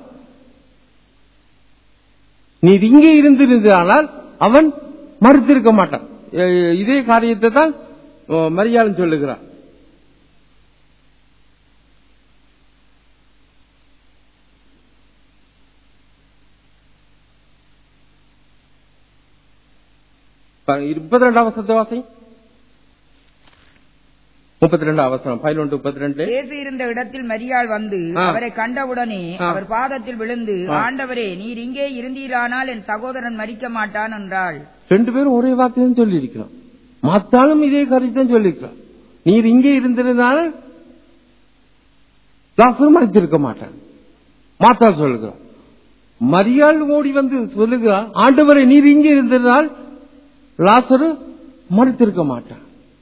நீர் இங்கே இருந்திருந்தானால் அவன் மறுத்திருக்க மாட்டான். இதே காரியத்தை தான் மரியாள் சொல்லுகிறார். முப்பத்தி ரெண்டாம் வசனத்தை வாசி. முப்பத்தி ரெண்டாம் வசனம் பதினொன்று முப்பத்தி ரெண்டு. இயேசு இருந்த இடத்தில் மரியாள் வந்து அவரை கண்டவுடனே அவர் பாதத்தில் விழுந்து, ஆண்டவரே நீர் இங்கே இருந்தீரானால் என் சகோதரன் மரிக்க மாட்டான் என்றாள். ரெண்டு பேரும் ஒரே வார்த்தையும் சொல்லி இருக்கிறோம். மாத்தாலும் இதே காரியத்தையும் சொல்லியிருக்கிறார். நீர் இங்கே இருந்திருந்தால் லாசரு மரித்திருக்க மாட்டான். மாத்தாள் சொல்லுகிறார். மரியாள் ஓடி வந்து சொல்லுகிறார், ஆண்டவரே நீர் இங்கே இருந்திருந்தால் லாசரு மரித்திருக்க மாட்டான்.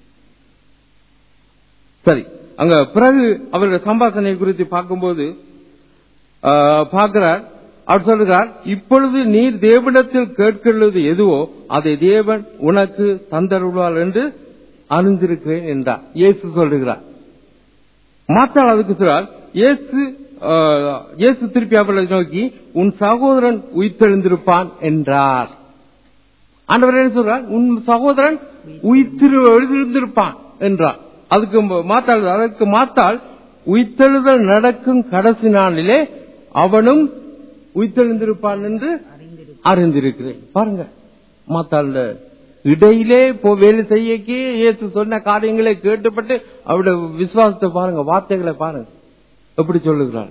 சரி, அங்க பிறகு அவர்கள் சம்பாஷணை குறித்து பார்க்கும்போது பார்க்கிறார். அவர் சொல்லுகிறார், இப்பொழுது நீர் தேவனிடத்தில் கேட்கிறது எதுவோ அதை தேவன் உனக்கு தந்தருள்வார் என்று அறிந்திருக்கிறேன் என்றார். இயேசு சொல்லுகிறார். மாத்தாள் அதுக்கு சொல்றார், இயேசு இயேசு திருப்பி அவர்களை நோக்கி, உன் சகோதரன் உயிர்த்தெழுந்திருப்பான் என்றார். ஆண்டவர் என்ன சொல்றார்? உன் சகோதரன் உயிர்த்திரு எழுந்திருப்பான் என்றார். அதுக்கு மாத்தாள் அதற்கு மாத்தாள் உயிர்த்தெழுதல் நடக்கும் கடைசி நாளிலே அவனும் உயிர்த்தெழுந்திருப்பான் என்று அறிந்திருக்கிறேன். பாருங்க, மாத்தாள் இடையிலே வேலை செய்யக்கே இயேசு சொன்ன காரியங்களை கேட்டுப்பட்டு அவருடைய விசுவாசத்தை பாருங்க, வார்த்தைகளை பாருங்க எப்படி சொல்லுகிறார்.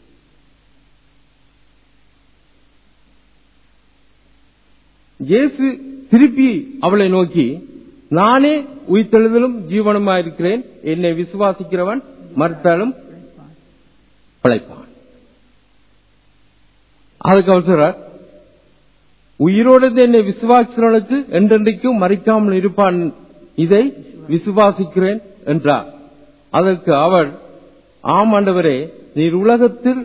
இயேசு திருப்பி அவளை நோக்கி, நானே உயிர்த்தெழுதலும் ஜீவனுமாயிருக்கிறேன், என்னை விசுவாசிக்கிறவன் மரித்தாலும் பிழைப்பான். அதுக்கு அவர் சொல்றார், உயிரோடு என்னை விசுவாசிக்கிறவனுக்கு என்றென்றைக்கும் மறிக்காமல் இருப்பான், இதை விசுவாசிக்கிறேன் என்றார். அதற்கு அவர், ஆம் ஆண்டவரே, நீர் உலகத்தில்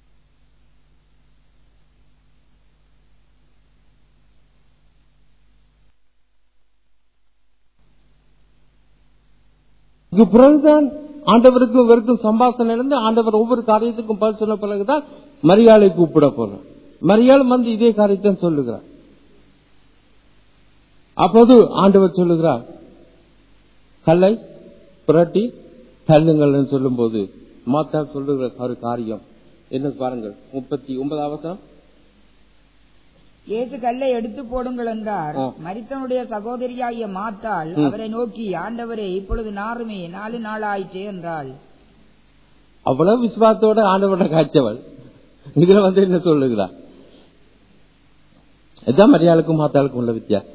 பிறகுதான் ஆண்டவருக்கு வெறுக்கும் சம்பாஷணை இருந்து ஆண்டவர் ஒவ்வொரு காரியத்துக்கும் பதில் சொன்ன பிறகுதான் மரியாளை கூப்பிட போறார். மரியாள் வந்து இதே காரியத்தை சொல்லுகிறார். அப்போது ஆண்டவர் சொல்லுகிறார், கல்லை புரட்டி தள்ளுங்கள் சொல்லும் போது மாத்தாள் சொல்லுகிற ஒரு காரியம் என்ன பாருங்கள். முப்பத்தி ஒன்பதாம் வசனம். இயேசு கல்லை எடுத்து போடுங்கள் என்றார். மரித்தவனுடைய சகோதரியாகிய மாத்தாள் அவரை நோக்கி, ஆண்டவரே இப்பொழுது நாருமே நாலு நாள் ஆயிற்றே என்றாள். அவ்வளவு விசுவாசத்தோட ஆண்டவரை காய்ச்சவள் இதுல வந்து என்ன சொல்லுகிறார்? இதுதான் மரியாளுக்கும் மாத்தாளுக்கும் உள்ள வித்தியாசம்.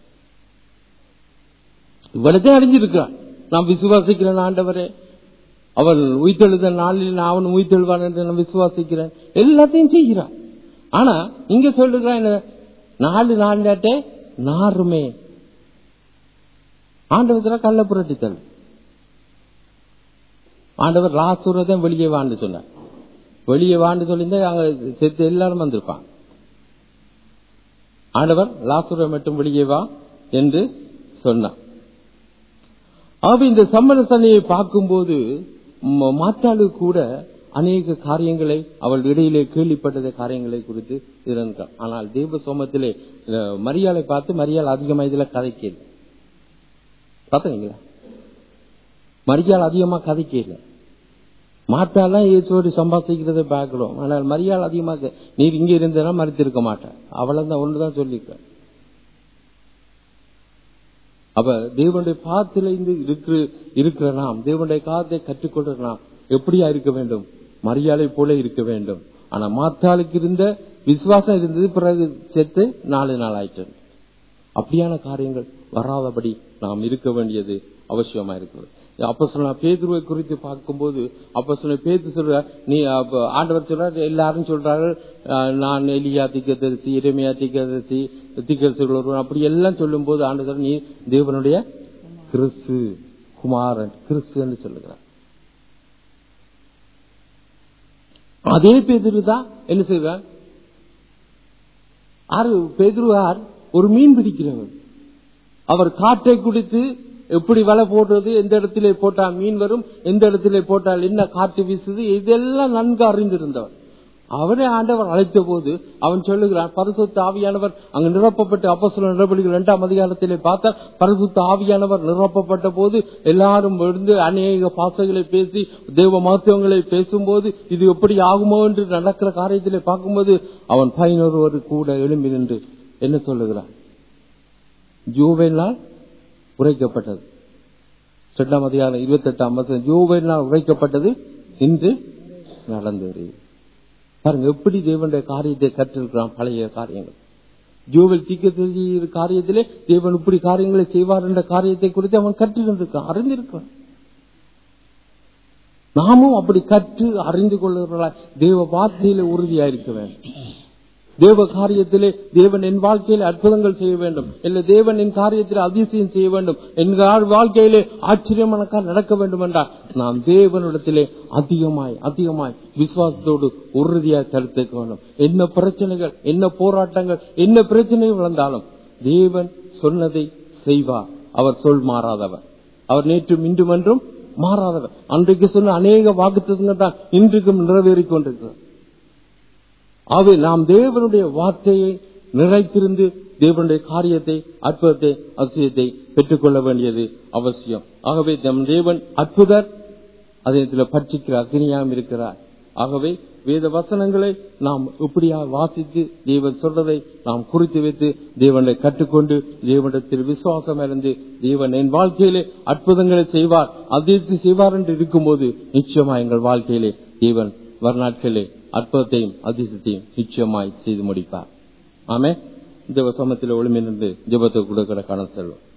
இவ்வளத்தையும் அறிஞ்சிருக்கிறான். நான் விசுவாசிக்கிறேன் ஆண்டவரே, அவன் உயிர்த்தெழுத நாளில் நான் அவன் உயிர்த்தெழுவான் என்று நான் விசுவாசிக்கிறேன், எல்லாத்தையும் செய்கிறான். ஆனா இங்க சொல்லுகிறான், நாலு நாள்லாட்டே நாருமே. ஆண்டவர் கல்ல புரட்டித்தல். ஆண்டவர் லாசருதான் வெளியே வான்னு சொன்னார். வெளியே வான்னு சொல்லியிருந்தா அங்க செத்து எல்லாரும் வந்திருப்பான். ஆண்டவர் லாசரை மட்டும் வெளியே வா என்று சொன்னார். ஆக இந்த சம்மனசனையை பார்க்கும்போது மாத்தாளு கூட அநேக காரியங்களை அவள் இடையிலே கேள்விப்பட்டத காரியங்களை குறித்து இருந்தார். ஆனால் தேவ சோமத்திலே மரியாளை பார்த்து மரியாள் அதிகமா இதுல கதைக்கல. பாத்தீங்களா? மரியாள் அதிகமா கதைக்கல. மாத்தாலாம் இயேசுவோடு சம்பாதிக்கிறத பார்க்கிறோம். ஆனால் மரியாள் அதிகமாக நீர் இங்க இருந்தனா மறித்திருக்க மாட்டார், அவளதான் ஒண்ணுதான் சொல்லிருக்க. அப்ப தேவனுடைய பாதத்தில இருந்து இருக்கிற நாம், தேவனுடைய காலத்தை கற்றுக்கொள்ற நாம் எப்படியா இருக்க வேண்டும்? மரியாதை போல இருக்க வேண்டும். ஆனா மாத்தாளுக்கு இருந்த விசுவாசம் இருந்தது, பிறகு செத்து நாலு நாள் ஆயிட்டு. அப்படியான காரியங்கள் வராதபடி நாம் இருக்க வேண்டியது அவசியமா இருக்கிறது. அப்ப சொன்ன பேதுருவை குறித்து பார்க்கும்போது அப்ப சொன்ன பேது சொல்ற, நீ ஆண்டவர் சொல்ற எல்லாரும் சொல்றாரு நான் எலியா தீர்க்கதரிசி, எரேமியா தீர்க்கதரிசி, தீர்க்கதரிசிகள் ஒருவன், அப்படி எல்லாம் சொல்லும் போது ஆண்டவர் நீ தேவனுடைய கிறிஸ்து குமாரன் கிறிஸ்து என்று சொல்லுகிறார். அதே பேதுரு தான் என்ன செய்வார்? ஆறு பேதுருவார் ஒரு மீன் பிடிக்கிறவர். அவர் காற்றை குடித்து எப்படி வலை போடுறது, எந்த இடத்திலே போட்டால் மீன் வரும், எந்த இடத்திலே போட்டால் என்ன காற்று வீசுது, இதெல்லாம் நன்கு அறிந்திருந்தவர். அவரை ஆண்டவர் அழைத்த போது அவன் சொல்லுகிறான், பரிசுத்த ஆவியானவர் அங்கு நிரப்பப்பட்டு, அப்போஸ்தலர் நடவடிக்கைகள் இரண்டாம் அதிகாரத்திலே பார்த்தால் பரிசுத்த ஆவியானவர் நிரப்பப்பட்ட போது எல்லாரும் விழுந்து அநேக பாசைகளை பேசி தேவ மகத்துவங்களை பேசும்போது இது எப்படி ஆகுமோ என்று நடக்கிற காரியத்திலே பார்க்கும்போது அவன் பதினொருவர் கூட எழும்பி நின்று என்ன சொல்லுகிறான், யோவேலினால் உரைக்கப்பட்டது, இரண்டாம் அதிகாரம் இருபத்தி எட்டாம் வசனம், யோவேலினால் உரைக்கப்பட்டது இன்று நடந்தது. பாருங்க எப்படி தேவனுடைய காரியத்தை கற்றிருக்கிறான். பழைய காரியங்கள் யோவேல் தீர்க்கதரிசி காரியத்திலே தேவன் இப்படி காரியங்களை செய்வார் என்ற காரியத்தை குறித்து அவன் கற்றிருந்திருக்கான், அறிந்திருக்கான். நாமும் அப்படி கற்று அறிந்து கொள்ளுகிறவர்களாய் தேவ வார்த்தையில உறுதியா இருக்க வேண்டும். தேவ காரியத்திலே தேவன் என் வாழ்க்கையில அற்புதங்கள் செய்ய வேண்டும், இல்ல தேவன் என் காரியத்தில் அதிசயம் செய்ய வேண்டும், என் வாழ்க்கையிலே ஆச்சரியமான நடக்க வேண்டும் என்றால் நாம் தேவனிடத்திலே அதிகமாய் அதிகமாய் விசுவாசத்தோடு உறுதியாக கருத்துக்க வேண்டும். என்ன பிரச்சனைகள், என்ன போராட்டங்கள், என்ன பிரச்சனைகள் வந்தாலும் தேவன் சொன்னதை செய்வார். அவர் சொல் மாறாதவர், அவர் நேற்றும் இன்றும் என்றும் மாறாதவர். அன்றைக்கு சொன்ன அநேக வாக்குத்தத்தங்கள் தான் இன்றைக்கும் நிறைவேறிக் கொண்டிருக்கிறார். ஆகவே நாம் தேவனுடைய வார்த்தையை நிறைத்திருந்து தேவனுடைய காரியத்தை, அற்புதத்தை, அதிசயத்தை பெற்றுக் கொள்ள வேண்டியது அவசியம். ஆகவே நம் தேவன் அற்புதர், அதே பட்சிக்கிற அக்னியாம் இருக்கிறார். ஆகவே வேத வசனங்களை நாம் இப்படியா வாசித்து தேவன் சொல்றதை நாம் குறித்து வைத்து தேவனை கற்றுக்கொண்டு தேவனிடத்தில் விசுவாசம் இருந்து தேவன் என் வாழ்க்கையிலே அற்புதங்களை செய்வார், அதிர்ச்சி செய்வார் என்று இருக்கும்போது நிச்சயமா எங்கள் வாழ்க்கையிலே தேவன் வரநாட்களே அற்புதத்தையும் அதிசயத்தையும் நிச்சயமாய் செய்து முடிப்பார். ஆமே. இந்த சமத்தில் ஒளிமிருந்து ஜெபத்தை கொடுக்கிற காண செல்வோம்.